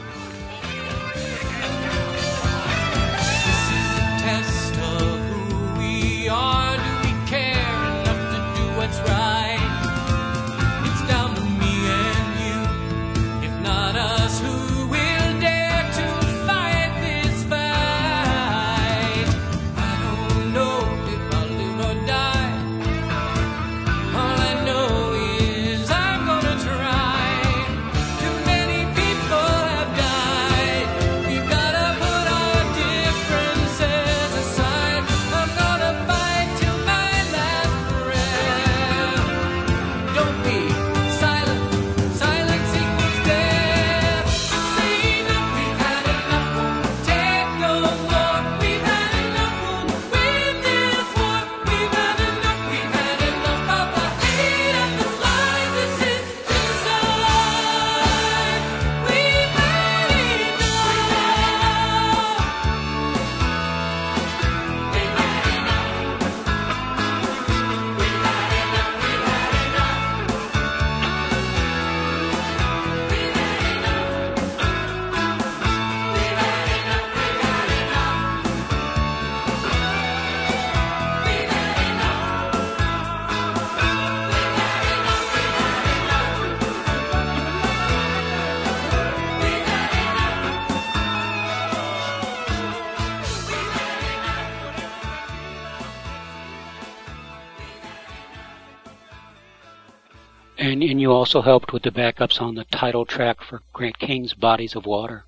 Test of who we are. Do we care enough to do what's right? It's down to me and you. If not us, who will dare to fight this fight? I don't know if I'll live or die. All I know is I'm gonna try. Too many people have died. We've gotta put our differences aside. I'm gonna fight till my last breath. Don't be silent. Silence equals death. Say enough. We've had enough. Won't take no more. We've had enough. Won't win this war. We've had enough. We've had enough of the hate and the lies. This is genocide. We've had enough. We've had enough. We've had enough. We've had enough. We've had enough. We've had enough. We've had enough. We've had enough. And, and you also helped with the backups on the title track for Grant King's Bodies of Water.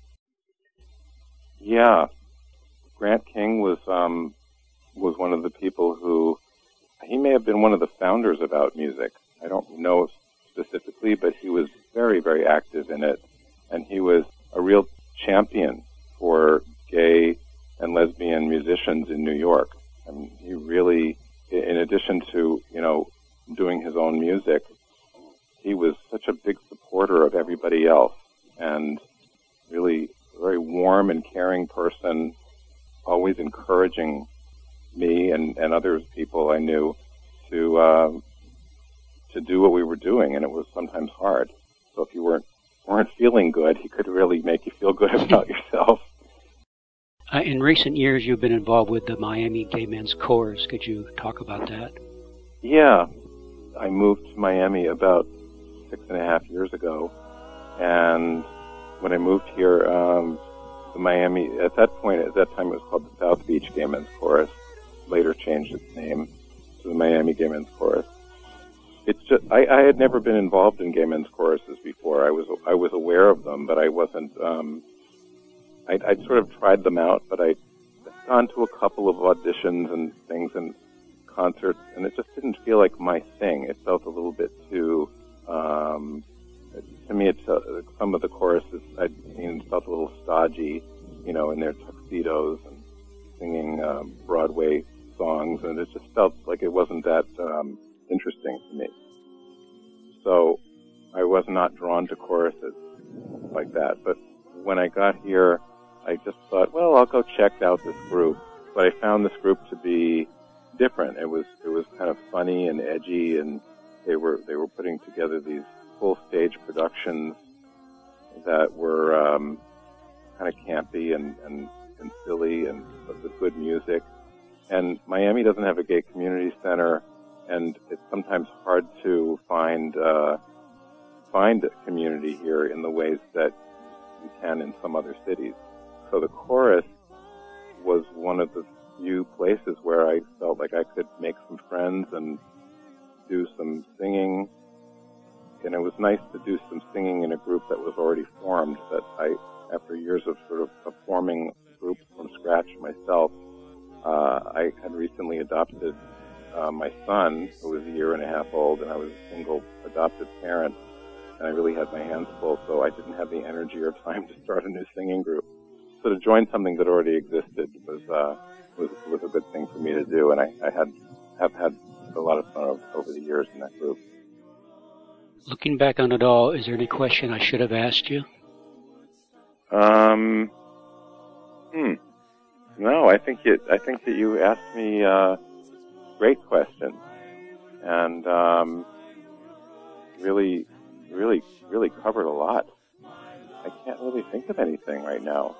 Yeah, Grant King was um, was one of the people who, he may have been one of the founders of Out Music. I don't know specifically, but he was very, very active in it, and he was a real champion for gay and lesbian musicians in New York. I mean, he really, in addition to, you know, doing his own music, he was such a big supporter of everybody else, and really a very warm and caring person, always encouraging me and, and other people I knew to uh, to do what we were doing, and it was sometimes hard. So if you weren't weren't feeling good, he could really make you feel good about yourself. Uh, in recent years, you've been involved with the Miami Gay Men's Chorus. Could you talk about that? Yeah, I moved to Miami about six and a half years ago, and when I moved here, um, the Miami, at that point, at that time it was called the South Beach Gay Men's Chorus, later changed its name to the Miami Gay Men's Chorus. It's just, I, I had never been involved in gay men's choruses before. I was, I was aware of them, but I wasn't, um, I'd, I'd sort of tried them out, but I'd gone to a couple of auditions and things and concerts, and it just didn't feel like my thing. It felt a little bit too, um, to me, it's, uh, some of the choruses I'd seen felt a little stodgy, you know, in their tuxedos and singing um, Broadway songs, and it just felt like it wasn't that um, interesting to me. So I was not drawn to choruses like that. But when I got here, I just thought, well, I'll go check out this group. But I found this group to be different. It was it was kind of funny and edgy, and they were they were putting together these full stage productions that were um, kind of campy and, and, and silly and with good music. And Miami doesn't have a gay community center, and it's sometimes hard to find uh, find a community here in the ways that you can in some other cities. So the chorus was one of the few places where I felt like I could make some friends and do some singing. And it was nice to do some singing in a group that was already formed, that I, after years of sort of, of forming groups from scratch myself, uh, I had recently adopted uh, my son, who was a year and a half old, and I was a single adopted parent, and I really had my hands full, so I didn't have the energy or time to start a new singing group. So to join something that already existed was uh, was, was a good thing for me to do, and I, I had have had a lot of fun over, over the years in that group. Looking back on it all, is there any question I should have asked you? Um, hmm. No, I think you, I think that you asked me uh, great questions. and um, really, really, really covered a lot. I can't really think of anything right now.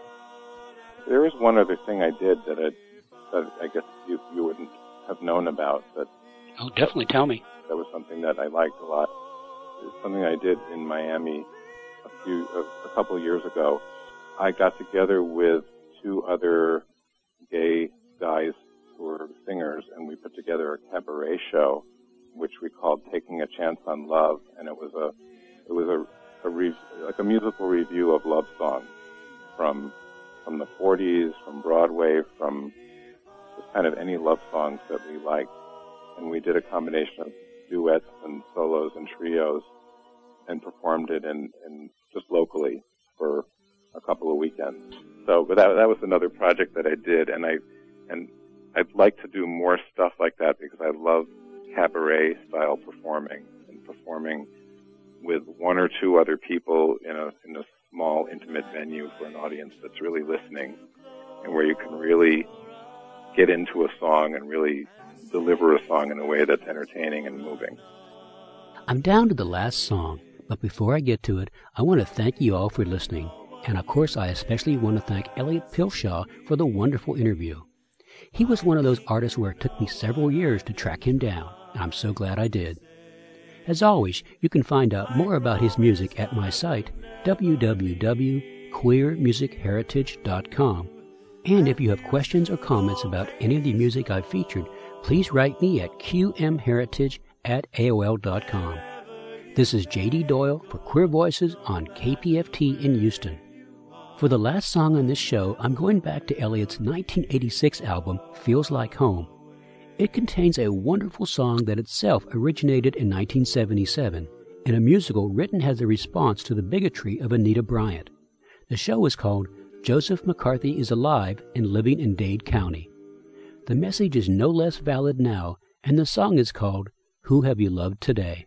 There is one other thing I did that I, that I guess you, you wouldn't have known about, but Oh, definitely tell me. that was something that I liked a lot. It was something I did in Miami a few, a, a couple of years ago. I got together with two other gay guys who were singers, and we put together a cabaret show, which we called "Taking a Chance on Love," and it was a, it was a, a rev, like a musical review of love songs from, from the forties, from Broadway, from just kind of any love songs that we liked, and we did a combination of duets and solos and trios, and performed it in, in just locally for a couple of weekends. So, but that that was another project that I did, and I and I'd like to do more stuff like that because I love cabaret style performing and performing with one or two other people in a in a small intimate venue for an audience that's really listening, and where you can really get into a song and really deliver a song in a way that's entertaining and moving. I'm down to the last song, but before I get to it, I want to thank you all for listening. And of course, I especially want to thank Elliot Pilshaw for the wonderful interview. He was one of those artists where it took me several years to track him down, and I'm so glad I did. As always, you can find out more about his music at my site, w w w dot queer music heritage dot com. And if you have questions or comments about any of the music I've featured, please write me at q m heritage at a o l dot com. This is J D Doyle for Queer Voices on K P F T in Houston. For the last song on this show, I'm going back to Elliot's nineteen eighty-six album, Feels Like Home. It contains a wonderful song that itself originated in nineteen seventy-seven, in a musical written as a response to the bigotry of Anita Bryant. The show is called Joseph McCarthy is Alive and Living in Dade County. The message is no less valid now, and the song is called Who Have You Loved Today?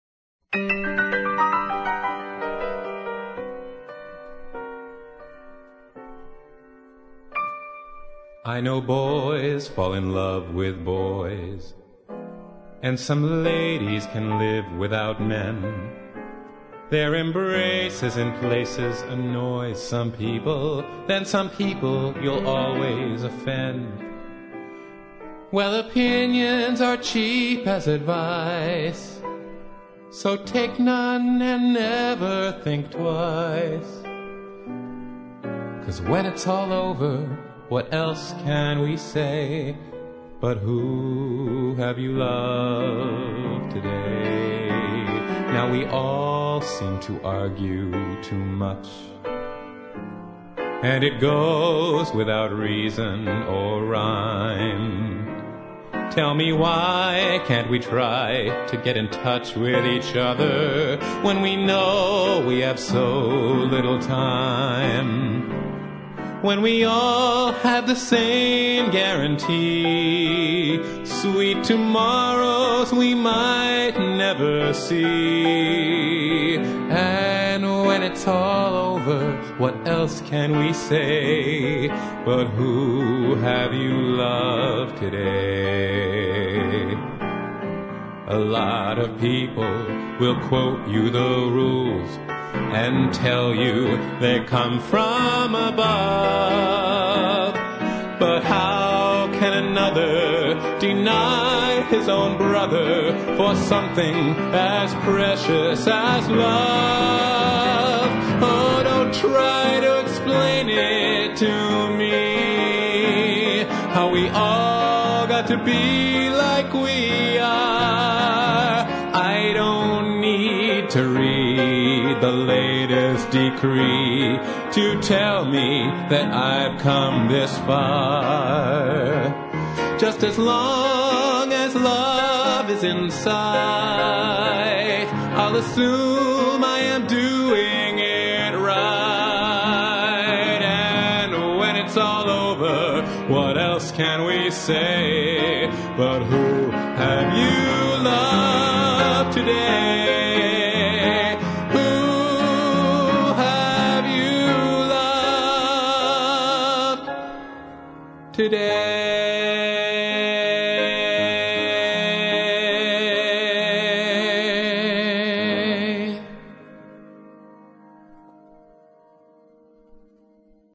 I know boys fall in love with boys, and some ladies can live without men. Their embraces in places annoy some people, then some people you'll always offend. Well, opinions are cheap as advice, so take none and never think twice. 'Cause when it's all over, what else can we say but who have you loved today? Now we all seem to argue too much, and it goes without reason or rhyme. Tell me, why can't we try to get in touch with each other when we know we have so little time? When we all have the same guarantee, sweet tomorrows we might never see. And when it's all over, what else can we say but who have you loved today? A lot of people will quote you the rules and tell you they come from above. But how can another deny his own brother for something as precious as love? Oh, don't try to explain it to me, how we all got to be like we are. I don't need to read the latest decree to tell me that I've come this far. Just as long as love is in sight, I'll assume I am doing it right. And when it's all over, what else can we say but who have you loved